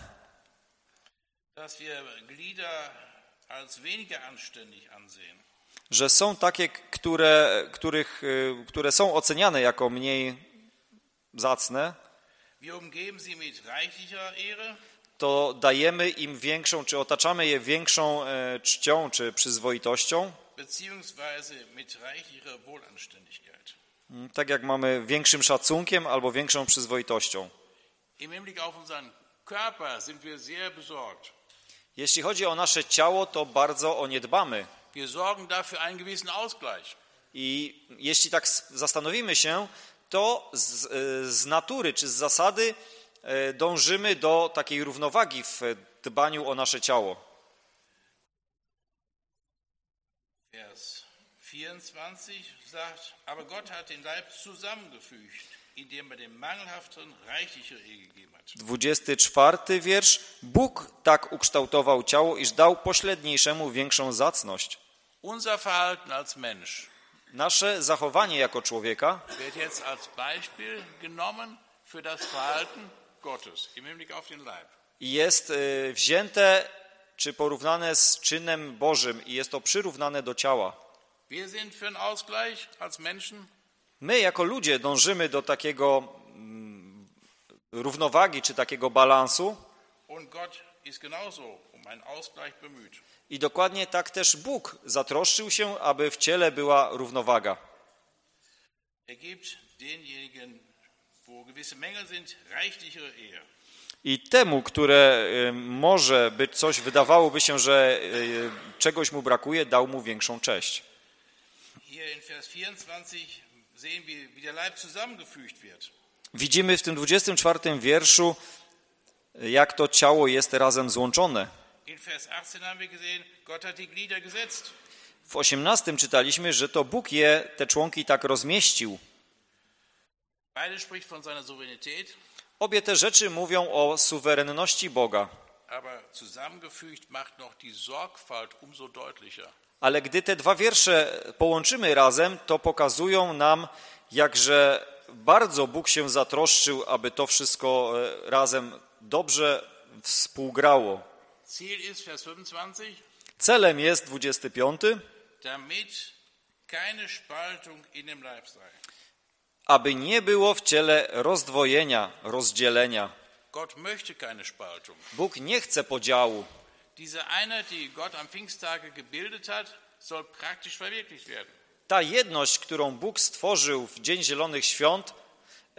Dass wir Glieder als weniger anständig ansehen. że są takie, które, których, które są oceniane jako mniej zacne, Wir umgeben sie mit reichlicher Ehre, to dajemy im większą, czy otaczamy je większą e, czcią, czy przyzwoitością, beziehungsweise mit reichlicher Wohlanständigkeit. tak jak mamy większym szacunkiem albo większą przyzwoitością. Im Hinblick auf unseren Körper sind wir sehr besorgt. Jeśli chodzi o nasze ciało, to bardzo o nie dbamy. Wir sorgen dafür einen gewissen Ausgleich. I jeśli tak zastanowimy się, to z, z natury czy z zasady dążymy do takiej równowagi w dbaniu o nasze ciało. Vers vierundzwanzig sagt, aber Gott hat den Leib zusammengefügt, indem er dem Mangelhaften reichliche Ehe gegeben hat. dwudziesty czwarty wiersz. Bóg tak ukształtował ciało, iż dał pośredniejszemu większą zacność. Unser Verhalten als Mensch Nasze zachowanie jako człowieka wird jetzt als Beispiel genommen für das Verhalten Gottes im Hinblick auf den Leib. jest y, wzięte czy porównane z czynem Bożym i jest to przyrównane do ciała. Wir sind für einen Ausgleich als Menschen. My jako ludzie dążymy do takiego mm, równowagi czy takiego balansu Und Gott ist genauso um einen Ausgleich bemüht. i dokładnie tak też Bóg zatroszczył się, aby w ciele była równowaga. Er gibt denjenigen, wo gewisse Mängel sind, reichlichere Ehe. I temu, które y, może być coś, wydawałoby się, że y, czegoś mu brakuje, dał mu większą cześć. Hier in Vers vierundzwanzig sehen wir, wie der Leib zusammengefügt wird. Widzimy w tym dwudziestym czwartym wierszu, jak to ciało jest razem złączone. In Vers achtzehn haben wir gesehen, Gott hat die Glieder gesetzt. W osiemnastym czytaliśmy, że to Bóg je, te członki tak rozmieścił. Beides spricht von seiner Souveränität, Obie te rzeczy mówią o suwerenności Boga. aber zusammengefügt macht noch die Sorgfalt umso deutlicher. Ale gdy te dwa wiersze połączymy razem, to pokazują nam, jakże bardzo Bóg się zatroszczył, aby to wszystko razem dobrze współgrało. Ziel ist, Vers fünfundzwanzig, Celem jest dwudziesty piąty, damit keine Spaltung in dem Leib sei. aby nie było w ciele rozdwojenia, rozdzielenia. Gott möchte keine Spaltung. Bóg nie chce podziału. Diese Einheit, die Gott am Pfingsttage gebildet hat, soll praktisch verwirklicht werden. Ta jedność, którą Bóg stworzył w Dzień Zielonych Świąt, e,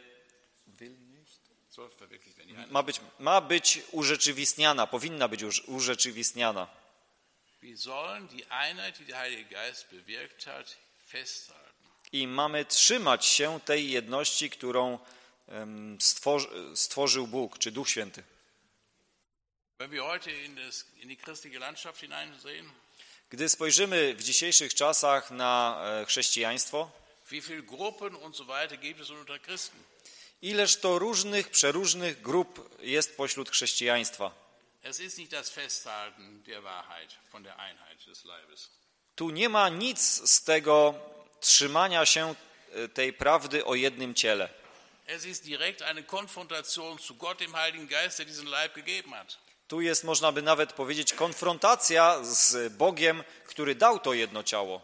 Soll verwirklicht werden. Die Einheit. ma być, ma być urzeczywistniana, powinna być urze- urzeczywistniana. Wir sollen die Einheit, die der Heilige Geist bewirkt hat, festhalten. I mamy trzymać się tej jedności, którą em, stworzy, stworzył Bóg, czy Duch Święty. Wenn wir heute in, das, in die christliche Landschaft hineinsehen, Gdy spojrzymy w dzisiejszych czasach na e, chrześcijaństwo, wie viele Gruppen und so weiter gibt es unter Christen? Ileż to różnych, przeróżnych grup jest pośród chrześcijaństwa. Es ist nicht das Festhalten der Wahrheit von der Einheit des Leibes. Tu nie ma nic z tego trzymania się tej prawdy o jednym ciele. Es ist direkt eine Konfrontation zu Gott, dem Heiligen Geist, der diesen Leib gegeben hat. Tu jest, można by nawet powiedzieć, konfrontacja z Bogiem, który dał to jedno ciało.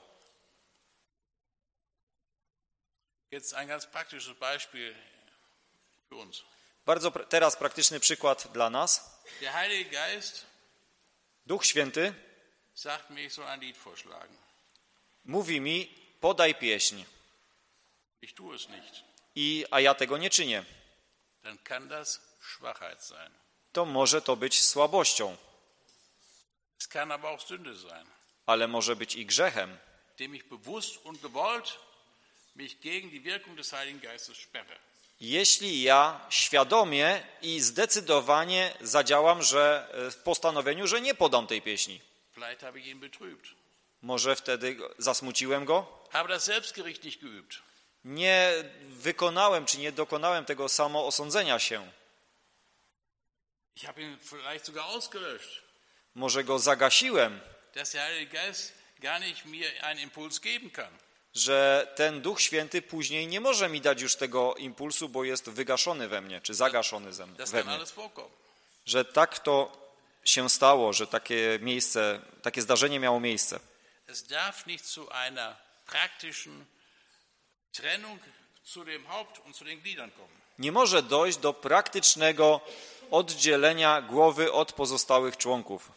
Jetzt ein ganz praktisches Beispiel für uns. Bardzo pr- teraz praktyczny przykład dla nas. Der Heilige Geist Duch Święty sagt mir, ich soll ein Lied vorschlagen. mówi mi, podaj pieśń, Ich tue es nicht. I, a ja tego nie czynię. Dann kann das Schwachheit sein. To może to być słabością, Es kann aber auch Sünde sein, ale może być i grzechem, indem ich bewusst und gewollt mich gegen die Wirkung des Heiligen Geistes sperre. jeśli ja świadomie i zdecydowanie zadziałam, że w postanowieniu, że nie podam tej pieśni. Vielleicht habe ich ihn betrübt. Może wtedy zasmuciłem go? Habe das Selbstgericht nicht geübt. Nie wykonałem, czy nie dokonałem tego samoosądzenia się. Ich habe ihn vielleicht sogar ausgelöscht, Może go zagasiłem, dass der Heilige Geist gar nicht mir einen Impuls geben kann. że ten Duch Święty później nie może mi dać już tego impulsu, bo jest wygaszony we mnie, czy zagaszony ze- Das we kann mnie. alles vorkommen. Że tak to się stało, że takie miejsce, takie zdarzenie miało miejsce. Es darf nicht zu einer praktischen Trennung zu dem Haupt und zu den Gliedern kommen. Nie może dojść do praktycznego oddzielenia głowy od pozostałych członków.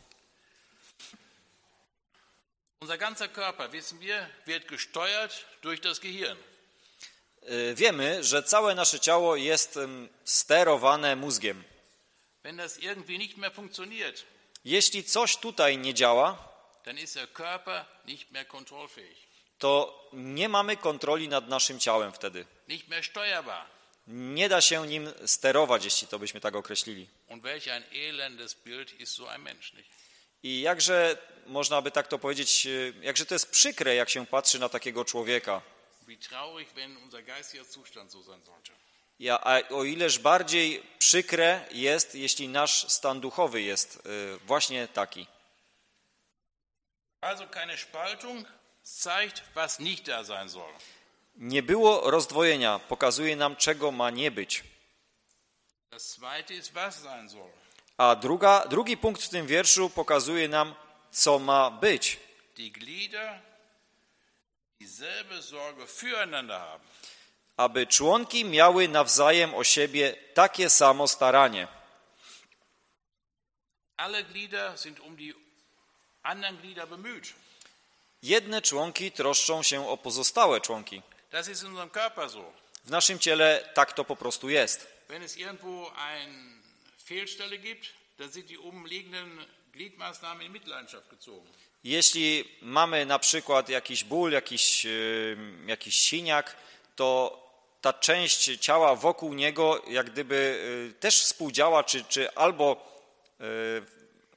Unser ganzer Körper, wissen wir, wird gesteuert durch das Gehirn. Y, Wiemy, że całe nasze ciało jest ym, sterowane mózgiem. Wenn das irgendwie nicht mehr funktioniert, Jeśli coś tutaj nie działa, dann ist der Körper nicht mehr kontrollfähig, to nie mamy kontroli nad naszym ciałem wtedy. nicht mehr steuerbar. Nie da się nim sterować, jeśli to byśmy tak określili. Und welch ein elendes Bild ist so ein Mensch, nicht? I jakże, można by tak to powiedzieć, y, jakże to jest przykre, jak się patrzy na takiego człowieka. Wie traurig, wenn unser geistiger Zustand so sein sollte. Ja, a o ileż bardziej przykre jest, jeśli nasz stan duchowy jest y, właśnie taki. Also keine Spaltung zeigt, was nicht da sein soll. Nie było rozdwojenia, pokazuje nam, czego ma nie być. Das zweite ist, was sein soll. A druga, drugi punkt w tym wierszu pokazuje nam, co ma być. Die Glieder dieselbe Sorge füreinander haben. Aby członki miały nawzajem o siebie takie samo staranie. Alle Glieder sind um die anderen Glieder bemüht. Jedne członki troszczą się o pozostałe członki. Das ist in unserem Körper so. W naszym ciele tak to po prostu jest. Wenn es irgendwo eine Fehlstelle gibt, dann sind die umliegenden Gliedmaßnahmen in Mitleidenschaft gezogen. Jeśli mamy na przykład jakiś ból, jakiś, yy, jakiś siniak, to ta część ciała wokół niego jak gdyby yy, też współdziała, czy, czy albo yy,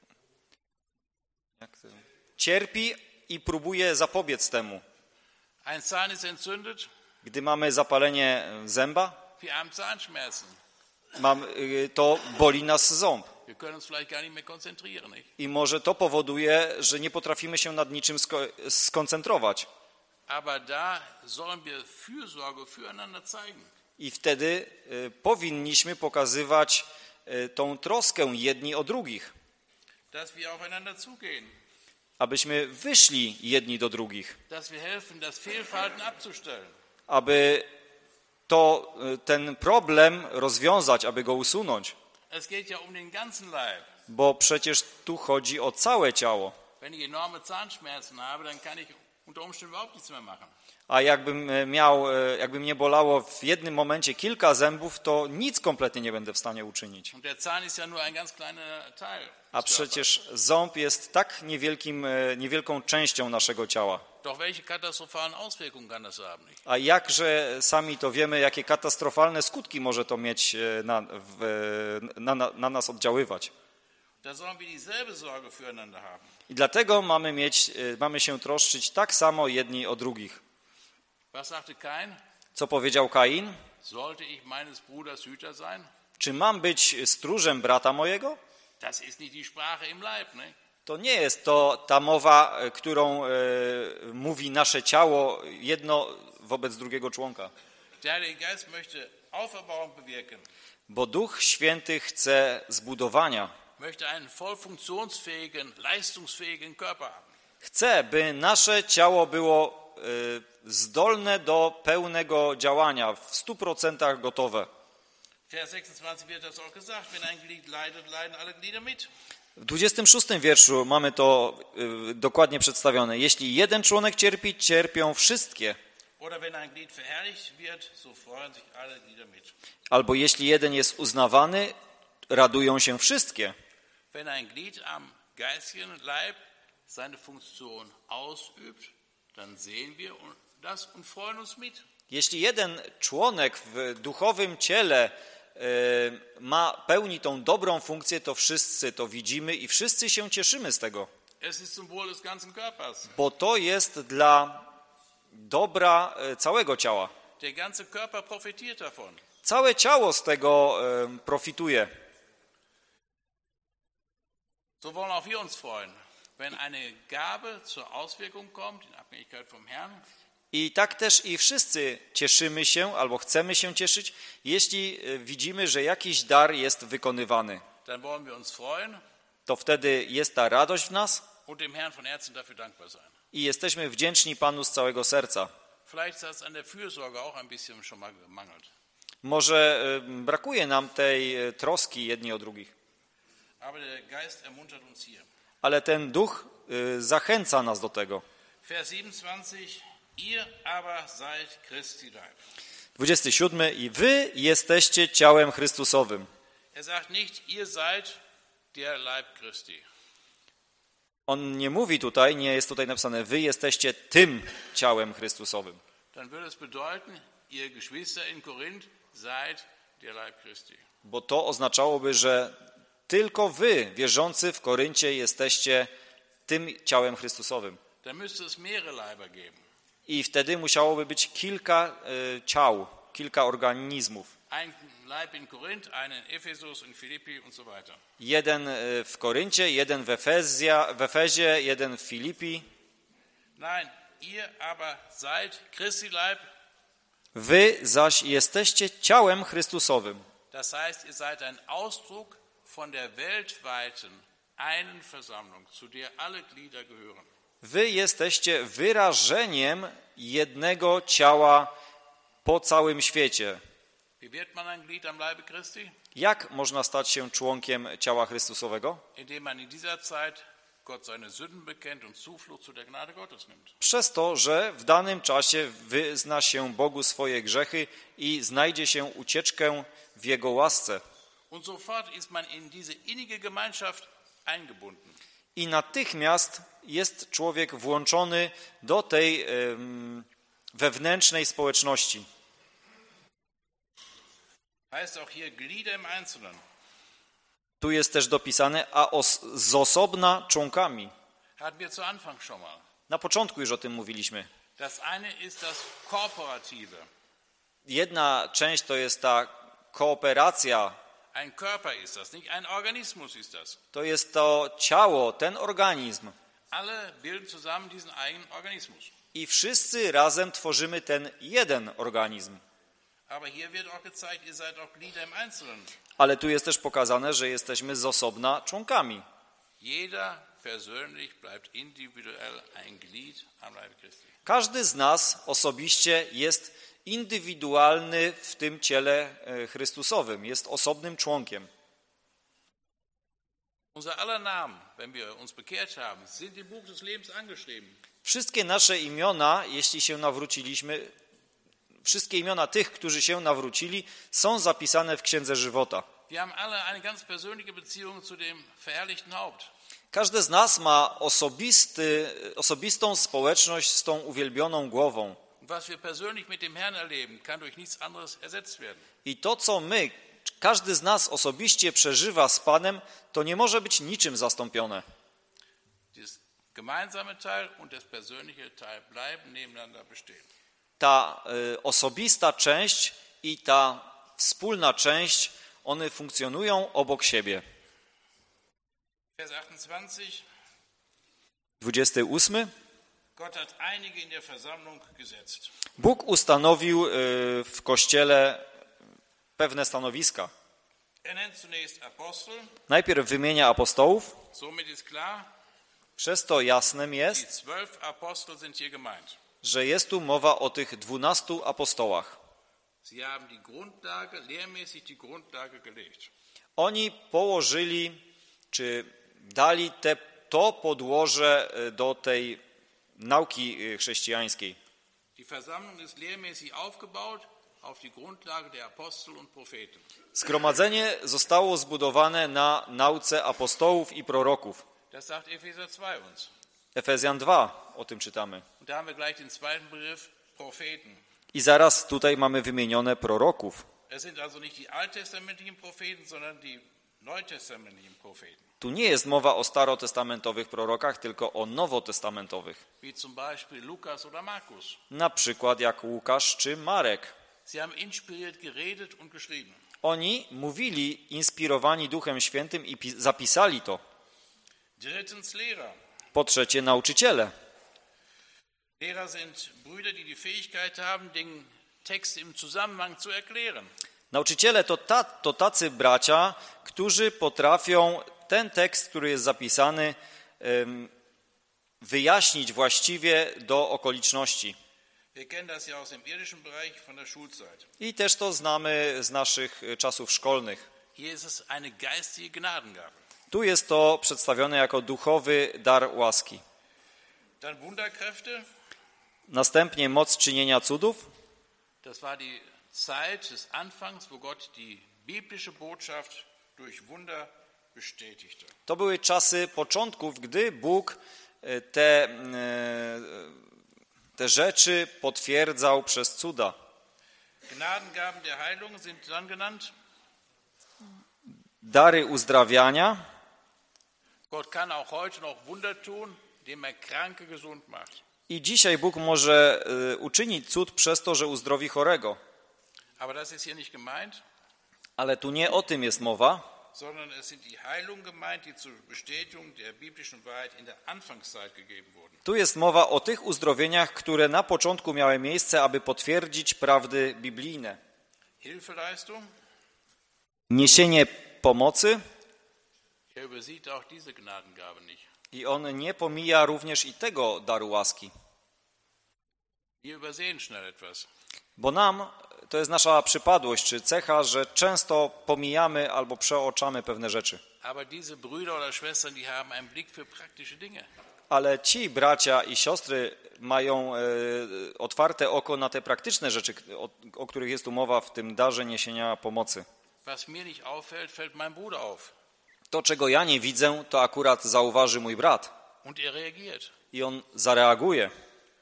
jak to, cierpi i próbuje zapobiec temu. Ein Zahn ist entzündet, Gdy mamy zapalenie zęba, wir haben Zahnschmerzen. mam, yy, to boli nas ząb. Wir können uns vielleicht gar nicht mehr konzentrieren. Nicht? I może to powoduje, że nie potrafimy się nad niczym sko- skoncentrować. Aber da sollen wir Fürsorge füreinander zeigen. I wtedy y, powinniśmy pokazywać y, tą troskę jedni o drugich, Dass wir aufeinander zugehen. abyśmy wyszli jedni do drugich, Dass wir helfen, das Fehlverhalten abzustellen. aby to, y, ten problem rozwiązać, aby go usunąć, Es geht ja um den ganzen Leib. bo przecież tu chodzi o całe ciało. Wenn ich enorme Zahnschmerzen habe, dann kann ich unter Umständen überhaupt nichts mehr machen. A jakbym y, miał, y, jakby mnie bolało w jednym momencie kilka zębów, to nic kompletnie nie będę w stanie uczynić. Und der Zahn ist ja nur ein ganz kleiner Teil. A przecież ząb jest tak niewielkim, y, niewielką częścią naszego ciała. Doch welche katastrophalen Auswirkungen kann das haben? Nicht? A jakże sami to wiemy, jakie katastrofalne skutki może to mieć na, w, na, na, na nas oddziaływać. Da sollen wir dieselbe Sorge füreinander haben. I dlatego mamy, mieć, mamy się troszczyć tak samo jedni o drugich. Was sagte Kain? Co powiedział Kain? Sollte ich meines Bruders Hüter sein? Czy mam być stróżem brata mojego? Das ist nicht die Sprache im Leib, ne? To nie jest to ta mowa, którą e, mówi nasze ciało jedno wobec drugiego członka. Der Heilige Geist möchte Auferbauung bewirken. Bo Duch Święty chce zbudowania. Möchte einen voll funktionsfähigen, leistungsfähigen Körper haben. Chce, by nasze ciało było e, zdolne do pełnego działania, w stu procentach gotowe. Vers sechsundzwanzig wird das auch gesagt, wenn ein Glied leidet, leiden alle Glieder mit. W dwudziestym szóstym wierszu mamy to y, dokładnie przedstawione. Jeśli jeden członek cierpi, cierpią wszystkie. Oder wenn ein Glied verherrlicht wird, so freuen sich alle Glieder mit. Albo jeśli jeden jest uznawany, radują się wszystkie. Wenn ein Glied am geistigen Leib seine Funktion ausübt, dann sehen wir das und freuen uns mit. Jeśli jeden członek w duchowym ciele y, ma pełni tą dobrą funkcję, to wszyscy to widzimy i wszyscy się cieszymy z tego. Es ist zum Wohl des ganzen Körpers. Bo to jest dla dobra y, całego ciała. Der ganze Körper profitiert davon. Całe ciało z tego y, profituje. So wollen auch wir uns freuen, wenn eine Gabe zur Auswirkung kommt, in Abhängigkeit vom Herrn. I tak też i wszyscy cieszymy się, albo chcemy się cieszyć, jeśli widzimy, że jakiś dar jest wykonywany. Dann wollen wir uns freuen To wtedy jest ta radość w nas und dem Herrn von Herzen dafür dankbar sein. i jesteśmy wdzięczni Panu z całego serca. Vielleicht hat es an der Fürsorge auch ein bisschen schon mal gemangelt. Może y, brakuje nam tej y, troski jedni o drugich, Aber der Geist ermuntert uns hier. ale ten duch y, zachęca nas do tego. Vers siebenundzwanzig, ihr aber seid Christi Leib. dwudziesty siódmy. I wy jesteście ciałem Chrystusowym. Er sagt nicht, ihr seid der Leib Christi. On nie mówi tutaj, nie jest tutaj napisane, wy jesteście tym ciałem Chrystusowym. Dann würde es bedeuten, ihr Geschwister in Korinth seid der Leib Christi. Bo to oznaczałoby, że tylko wy, wierzący w Koryncie, jesteście tym ciałem Chrystusowym. Dann müsste es mehrere Leiber geben. I wtedy musiałoby być kilka y, ciał, kilka organizmów. Ein Leib in Korinth, einen in Ephesus, in Philippi und so weiter. Jeden y, w Koryncie, jeden w, Efezja, w Efezie, jeden w Filipi. Nein, ihr aber seid Christi Leib. Wy zaś jesteście ciałem Chrystusowym. Das heißt, ihr seid ein Ausdruck von der weltweiten einen Versammlung, zu der alle Glieder gehören. Wy jesteście wyrażeniem jednego ciała po całym świecie. Wie wird man ein Glied am Leibe Christi? Jak można stać się członkiem ciała Chrystusowego? Indem man in dieser Zeit Gott seine Sünden bekennt und Zuflucht zu der Gnade Gottes nimmt. Przez to, że w danym czasie wyzna się Bogu swoje grzechy i znajdzie się ucieczkę w Jego łasce. Und sofort ist man in diese innige Gemeinschaft eingebunden. I natychmiast jest człowiek włączony do tej um, wewnętrznej społeczności. Heißt auch hier Glieder im Einzelnen. Tu jest też dopisane, a os, z osobna członkami. Hatten wir zu Anfang schon mal. Na początku już o tym mówiliśmy. Das eine ist das Kooperative. Jedna część to jest ta kooperacja. Ein Körper ist das, nicht ein Organismus ist das. To jest to ciało, ten organizm. Alle bilden zusammen diesen eigenen Organismus. I wszyscy razem tworzymy ten jeden organizm. Aber hier wird auch gezeigt, ihr seid auch Glieder im Einzelnen. Ale tu jest też pokazane, że jesteśmy z osobna członkami. Jeder persönlich bleibt individuell ein Glied am Leibe Christi. Każdy z nas osobiście jest indywidualny w tym ciele Chrystusowym, jest osobnym członkiem. Unser aller Namen, wenn wir uns bekehrt haben, sind im Buch des Lebens angeschrieben. Wszystkie nasze imiona, jeśli się nawróciliśmy, wszystkie imiona tych, którzy się nawrócili, są zapisane w Księdze Żywota. Wir haben alle eine ganz persönliche Beziehung zu dem verherrlichten Haupt. Każdy z nas ma osobisty, osobistą społeczność z tą uwielbioną głową. Was wir persönlich mit dem Herrn erleben, kann durch nichts anderes ersetzt werden. I to, co my, każdy z nas osobiście przeżywa z Panem, to nie może być niczym zastąpione. Das gemeinsame Teil und das persönliche Teil bleiben nebeneinander bestehen. Ta y, osobista część i ta wspólna część, one funkcjonują obok siebie. Vers achtundzwanzig. dwudziesty ósmy. Gott hat einige in der Versammlung gesetzt. Bóg ustanowił w Kościele pewne stanowiska. Er nennt zunächst Apostel. Najpierw wymienia apostołów. Somit ist klar, Przez to jasnym die jest, zwölf Apostel sind hier gemeint. że jest tu mowa o tych dwunastu apostołach. Sie haben die Grundlage, lehrmäßig die Grundlage gelegt. Oni położyli, czy dali te, to podłoże do tej nauki chrześcijańskiej. Die Versammlung ist lehrmäßig aufgebaut auf die Grundlage der Apostel und Propheten. Zgromadzenie zostało zbudowane na nauce apostołów i proroków. Das sagt Epheser zwei uns. Efezjan dwa, o tym czytamy. Und da haben wir gleich den zweiten Begriff, Propheten. I zaraz tutaj mamy wymienione proroków. Es sind also nicht die alttestamentlichen Propheten, sondern die neutestamentlichen Propheten. Tu nie jest mowa o starotestamentowych prorokach, tylko o nowotestamentowych. Wie zum Beispiel Lukas oder Markus. Na przykład jak Łukasz czy Marek. Sie haben inspiriert geredet und geschrieben. Oni mówili inspirowani Duchem Świętym i pi- zapisali to. Drittens Lehrer. Po trzecie nauczyciele. Lehrer sind Brüder, die die Fähigkeit haben, den Text im Zusammenhang zu erklären. Nauczyciele to, ta, to tacy bracia, którzy potrafią ten tekst, który jest zapisany, ym, wyjaśnić właściwie do okoliczności. Wir kennen das ja aus dem irdischen Bereich von der Schulzeit. I też to znamy z naszych czasów szkolnych. Hier ist es eine geistige Gnadengabe. Tu jest to przedstawione jako duchowy dar łaski. Dann Wunderkräfte. Następnie moc czynienia cudów. Das war die Zeit des Anfangs, wo Gott die biblische Botschaft durch Wunder bestätigte. To były czasy początków, gdy Bóg te, te rzeczy potwierdzał przez cuda. Gnadengaben der Heilung sind dann genannt. Dary uzdrawiania. Gott kann auch heute noch Wunder tun, indem er Kranke gesund macht. I dzisiaj Bóg może uczynić cud przez to, że uzdrowi chorego. Aber das ist hier nicht gemeint, Ale tu nie o tym jest mowa, sondern es sind die Heilungen gemeint, die zur Bestätigung der biblischen Wahrheit in der Anfangszeit gegeben wurden. tu jest mowa o tych uzdrowieniach, które na początku miały miejsce, aby potwierdzić prawdy biblijne. Hilfeleistung, Niesienie pomocy er übersieht auch diese Gnadengabe nicht. i on nie pomija również i tego daru łaski. Wir übersehen schnell etwas. Bo nam, to jest nasza przypadłość czy cecha, że często pomijamy albo przeoczamy pewne rzeczy. Aber diese Brüder oder Schwestern, die haben einen Blick für praktische Dinge. Ale ci bracia i siostry mają e, otwarte oko na te praktyczne rzeczy, o, o których jest tu mowa w tym darze niesienia pomocy. Was mir nicht auffällt, fällt meinem Bruder auf. To, czego ja nie widzę, to akurat zauważy mój brat. Und er reagiert. I on zareaguje.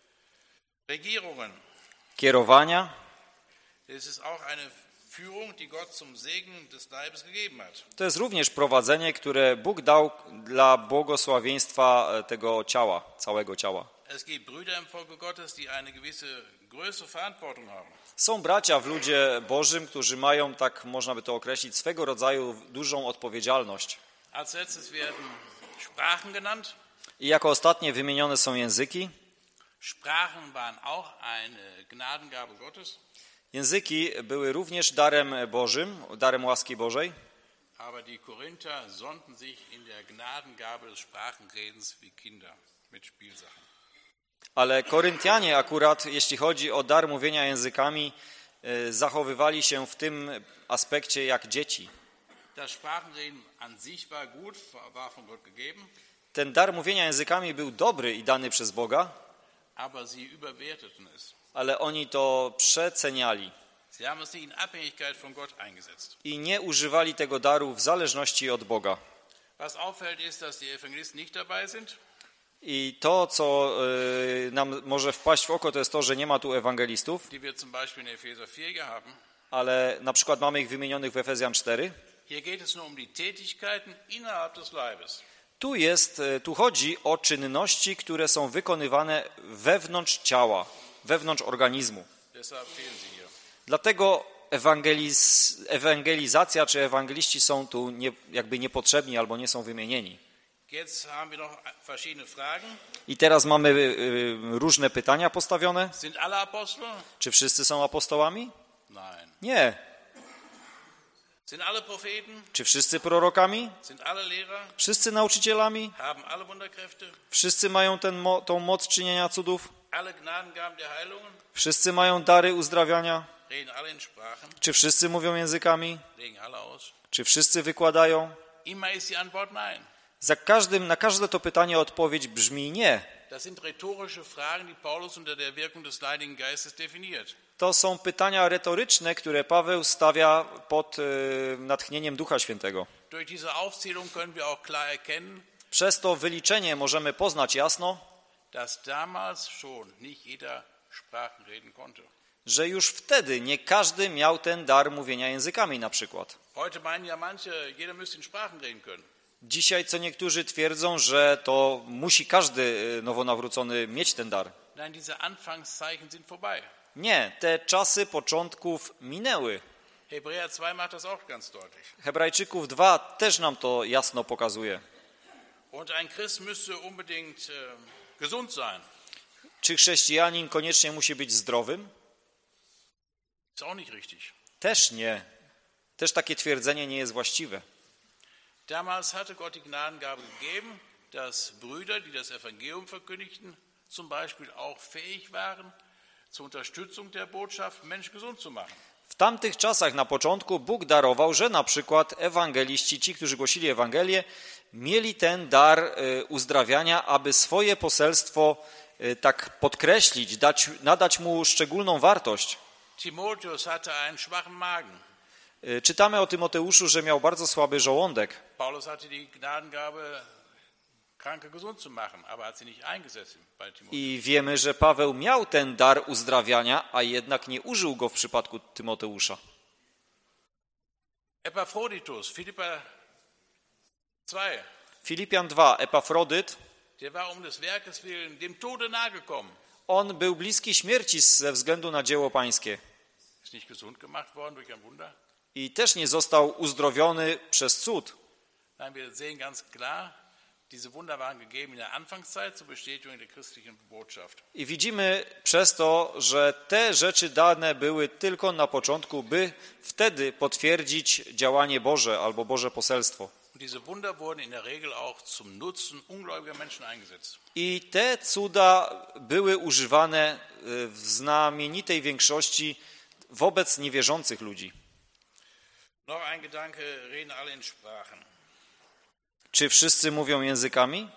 Regierungen. Kierowania. Das ist auch eine Führung, die Gott zum Segen des Leibes gegeben hat. To jest również prowadzenie, które Bóg dał dla błogosławieństwa tego ciała, całego ciała. Es gibt Brüder im Volke Gottes, die eine gewisse größere Verantwortung haben. Są bracia w ludzie Bożym, którzy mają, tak można by to określić, swego rodzaju dużą odpowiedzialność. Als letztes werden Sprachen genannt. I jako ostatnie wymienione są języki. Sprachen waren auch eine Gnadengabe Gottes. Języki były również darem Bożym, darem łaski Bożej. Aber die Korinther sonnten sich in der Gnadengabe des Sprachenredens wie Kinder mit Spielsachen. Ale Koryntianie akurat, jeśli chodzi o dar mówienia językami, zachowywali się w tym aspekcie jak dzieci. Das Sprachenreden an sich war gut, war von Gott gegeben. Ten dar mówienia językami był dobry i dany przez Boga, aber sie überwerteten es. ale oni to przeceniali Sie haben es nicht in Abhängigkeit von Gott eingesetzt. i nie używali tego daru w zależności od Boga. Was auffällt, ist, dass die Evangelisten nicht dabei sind. I to, co y, nam może wpaść w oko, to jest to, że nie ma tu ewangelistów, Die wir zum Beispiel in Epheser vier haben. ale na przykład mamy ich wymienionych w Efezjan cztery. Hier geht es nur um die Tätigkeiten innerhalb des Leibes. Tu jest, tu chodzi o czynności, które są wykonywane wewnątrz ciała, wewnątrz organizmu. Deshalb fehlen sie hier. Dlatego ewangeliz, ewangelizacja czy ewangeliści są tu nie, jakby niepotrzebni albo nie są wymienieni. Jetzt haben wir noch verschiedene Fragen. I teraz mamy y, różne pytania postawione. Sind alle Apostel? Czy wszyscy są apostołami? Nein. Nie. Sind alle Propheten? Czy wszyscy prorokami? Sind alle Lehrer? Wszyscy nauczycielami? Haben alle Wunderkräfte? Wszyscy mają ten, mo, tą moc czynienia cudów? Alle Gnadengaben der Heilungen? Wszyscy mają dary uzdrawiania? Reden alle in Sprachen? Czy wszyscy mówią językami? Legen alle aus? Czy wszyscy wykładają? Immer ist die Antwort nein. Za każdym, na każde to pytanie odpowiedź brzmi nie. Das sind rhetorische Fragen, die Paulus unter der Wirkung des Heiligen Geistes definiert. To są pytania retoryczne, które Paweł stawia pod y, natchnieniem Ducha Świętego. Durch diese Aufzählung können wir auch klar erkennen, Przez to wyliczenie możemy poznać jasno, dass damals schon nicht jeder Sprachen reden konnte. że już wtedy nie każdy miał ten dar mówienia językami na przykład. Heute meinen ja manche, jeder müsste in Sprachen reden können. Dzisiaj co niektórzy twierdzą, że to musi każdy nowonawrócony mieć ten dar. Nein, diese Anfangszeichen sind vorbei. Nie, te czasy początków minęły. Hebräer zwei macht das auch ganz deutlich. Hebrajczyków dwa też nam to jasno pokazuje. Und ein Christ müsste unbedingt äh, gesund sein. Czy chrześcijanin koniecznie musi być zdrowym? Ist auch nicht richtig. Też nie. Też takie twierdzenie nie jest właściwe. Damals hatte Gott die Gnadengabe gegeben, dass Brüder, die das Evangelium verkündigten, zum Beispiel auch fähig waren, zur Unterstützung der Botschaft Menschen gesund zu machen. W tamtych czasach na początku Bóg darował, że na przykład ewangeliści, ci, którzy głosili Ewangelię, mieli ten dar y, uzdrawiania, aby swoje poselstwo y, tak podkreślić, dać, nadać mu szczególną wartość. Timotheus hatte einen schwachen Magen. Y, czytamy o Tymoteuszu, że miał bardzo słaby żołądek. Paulus hatte die Gnadengabe, Kranke gesund zu machen, aber hat sie nicht eingesetzt bei Timotheus. I wiemy, że Paweł miał ten dar uzdrawiania, a jednak nie użył go w przypadku Tymoteusza. Epaphroditus, Philipper zwei, Filipian dwa, Epafrodyt, der war um des Werkes willen dem Tode nahegekommen. on był bliski śmierci ze względu na dzieło pańskie. Ist nicht gesund gemacht worden durch ein Wunder? I też nie został uzdrowiony przez cud. Nein, wir sehen ganz klar, diese Wunder waren gegeben in der Anfangszeit zur Bestätigung der christlichen Botschaft. I widzimy przez to, że te rzeczy dane były tylko na początku, by wtedy potwierdzić działanie Boże albo Boże poselstwo. Und diese Wunder wurden in der Regel auch zum Nutzen ungläubiger Menschen eingesetzt. I te cuda były używane w znamienitej większości wobec niewierzących ludzi. Noch ein Gedanke, reden alle in Sprachen. Czy wszyscy mówią językami?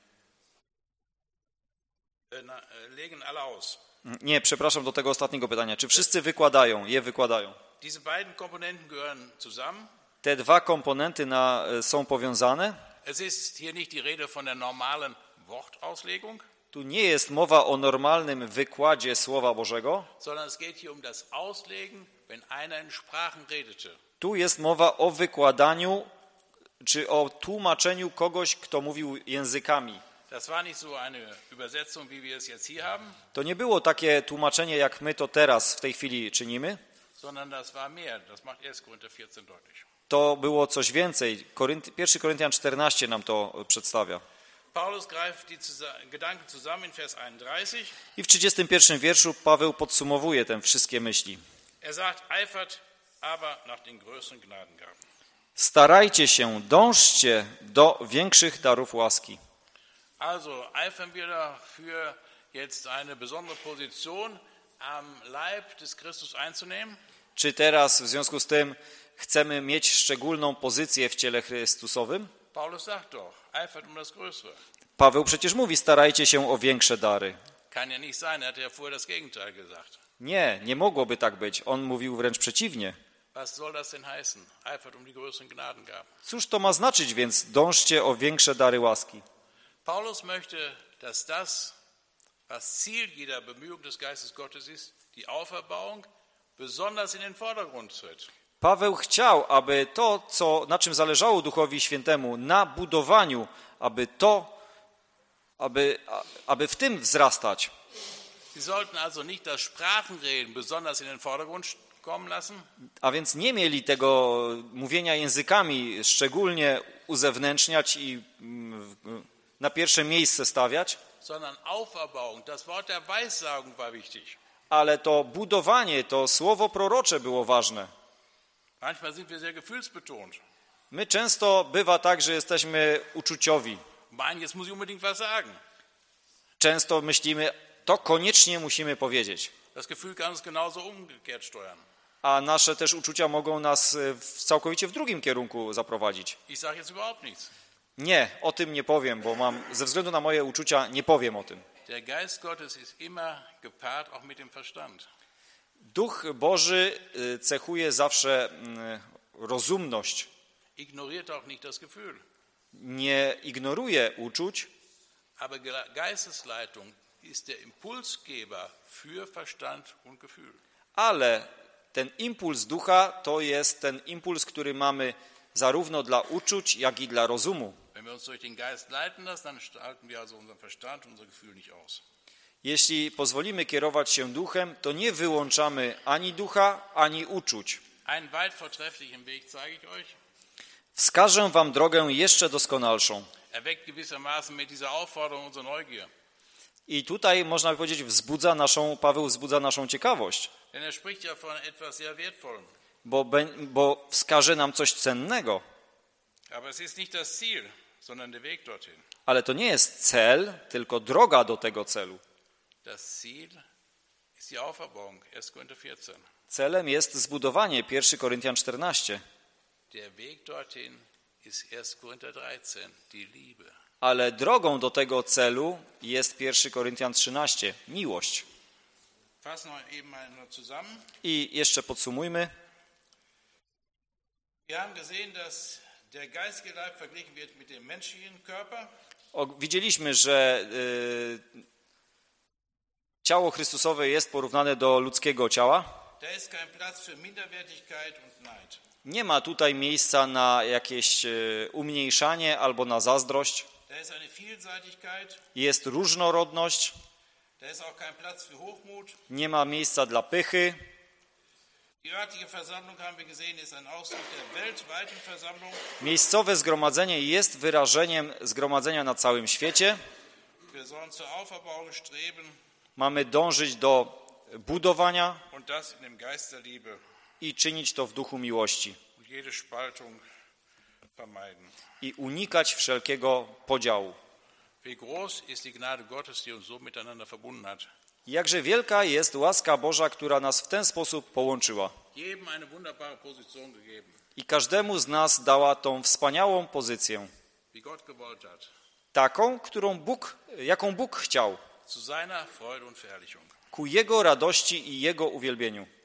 Legen alle aus. Nie, przepraszam, do tego ostatniego pytania. Czy wszyscy wykładają, je wykładają? Diese beiden Komponenten gehören zusammen. Te dwa komponenty na, są powiązane. Es ist hier nicht die Rede von der normalen Wortauslegung, Tu nie jest mowa o normalnym wykładzie Słowa Bożego. sondern es geht hier um das Auslegen, wenn einer in Sprachen redete. Tu jest mowa o wykładaniu, czy o tłumaczeniu kogoś, kto mówił językami. Das war nicht so eine Übersetzung, wie wir es jetzt hier haben, To nie było takie tłumaczenie, jak my to teraz w tej chwili czynimy. sondern das war mehr. Das macht erster Korinther vierzehn deutlich. To było coś więcej. Korynty, pierwszy Koryntian czternaście nam to przedstawia. Paulus greift die Gedanken zusammen in Vers einunddreißig. I w trzydziestym pierwszym wierszu Paweł podsumowuje te wszystkie myśli. Er sagt, eifert aber nach den größeren Gnadengaben. Starajcie się, dążcie do większych darów łaski. Also eifern wir dafür, jetzt eine besondere Position am Leib des Christus einzunehmen? Czy teraz w związku z tym chcemy mieć szczególną pozycję w ciele Chrystusowym? Paulus sagt doch, eifert um das Größere. Paweł przecież mówi, starajcie się o większe dary. Kann ja nicht sein, er hat ja vorher das Gegenteil gesagt. Nie, nie mogłoby tak być. On mówił wręcz przeciwnie. Was soll das denn heißen? Eifert um die größeren Gnadengaben. Cóż to ma znaczyć więc? Dążcie o większe dary łaski. Paulus möchte, dass das, was Ziel jeder Bemühung des Geistes Gottes ist, die Auferbauung, besonders in den Vordergrund tritt. Paweł chciał, aby to, co, na czym zależało Duchowi Świętemu, na budowaniu, aby to, aby, aby w tym wzrastać. Sie sollten also nicht das Sprachenreden besonders in den Vordergrund kommen lassen. A więc nie mieli tego mówienia językami szczególnie uzewnętrzniać i mm, na pierwsze miejsce stawiać, Sondern Auferbauung, das Wort der Weissagung war wichtig. ale to budowanie, to słowo prorocze było ważne. Manchmal sind wir sehr gefühlsbetont. My często bywa tak, że jesteśmy uczuciowi. Meinen, jetzt muss ich unbedingt was sagen. Często myślimy, to koniecznie musimy powiedzieć. Das Gefühl kann uns genauso umgekehrt steuern. A nasze też uczucia mogą nas w, całkowicie w drugim kierunku zaprowadzić. Ich sage jetzt überhaupt nichts. Nie, o tym nie powiem, bo mam, ze względu na moje uczucia nie powiem o tym. Der Geist Gottes ist immer gepaart auch mit dem Verstand. Duch Boży y, cechuje zawsze y, rozumność. Ignoriert auch nicht das Gefühl. Nie ignoruje uczuć, Aber Geistesleitung ist der Impulsgeber für Verstand und Gefühl. ale ten impuls ducha to jest ten impuls, który mamy zarówno dla uczuć, jak i dla rozumu. Wenn wir uns durch den Geist leiten lassen, dann schalten wir also unseren Verstand, unser Gefühl nicht aus. Jeśli pozwolimy kierować się duchem, to nie wyłączamy ani ducha, ani uczuć. Einen weit vortrefflichen Weg zeige ich euch. Wskażę wam drogę jeszcze doskonalszą. Er weckt gewissermaßen mit dieser Aufforderung unsere Neugier. I tutaj można by powiedzieć, wzbudza naszą, Paweł wzbudza naszą ciekawość, Denn er spricht ja von etwas sehr Wertvollem. bo, bo wskaże nam coś cennego. Aber es ist nicht das Ziel, sondern der Weg dorthin. Ale to nie jest cel, tylko droga do tego celu. Das Ziel ist die Auferbauung, erster Korinther vierzehn. Celem jest zbudowanie, pierwszy Koryntian czternaście. Der Weg dorthin ist erster Korinther dreizehn, die Liebe. Ale drogą do tego celu jest pierwszy Koryntian trzynaście, miłość. Fassen wir eben mal nur zusammen. I jeszcze podsumujmy. Wir haben gesehen, dass der geistige Leib verglichen wird mit dem menschlichen Körper. O, widzieliśmy, że y, ciało Chrystusowe jest porównane do ludzkiego ciała. Da ist kein Platz für Minderwertigkeit und Neid. Nie ma tutaj miejsca na jakieś y, umniejszanie albo na zazdrość. Da ist eine Vielseitigkeit. Jest różnorodność. Da ist auch kein Platz für Hochmut. Nie ma miejsca dla pychy. Die örtliche Versammlung, haben wir gesehen, ist ein Ausdruck der weltweiten Versammlung. Miejscowe zgromadzenie jest wyrażeniem zgromadzenia na całym świecie. Wir sollen zur Auferbauung streben Mamy dążyć do budowania und das in dem Geist der Liebe i czynić to w duchu miłości. und jede Spaltung vermeiden. I unikać wszelkiego podziału. Wie groß ist die Gnade Gottes, die uns so miteinander verbunden hat. Jakże wielka jest łaska Boża, która nas w ten sposób połączyła. Jedem eine wunderbare Position gegeben, I każdemu z nas dała tą wspaniałą pozycję. wie Gott gewollt hat, Taką, którą Bóg, jaką Bóg chciał. zu seiner Freude und Verherrlichung. Ku Jego radości i Jego uwielbieniu.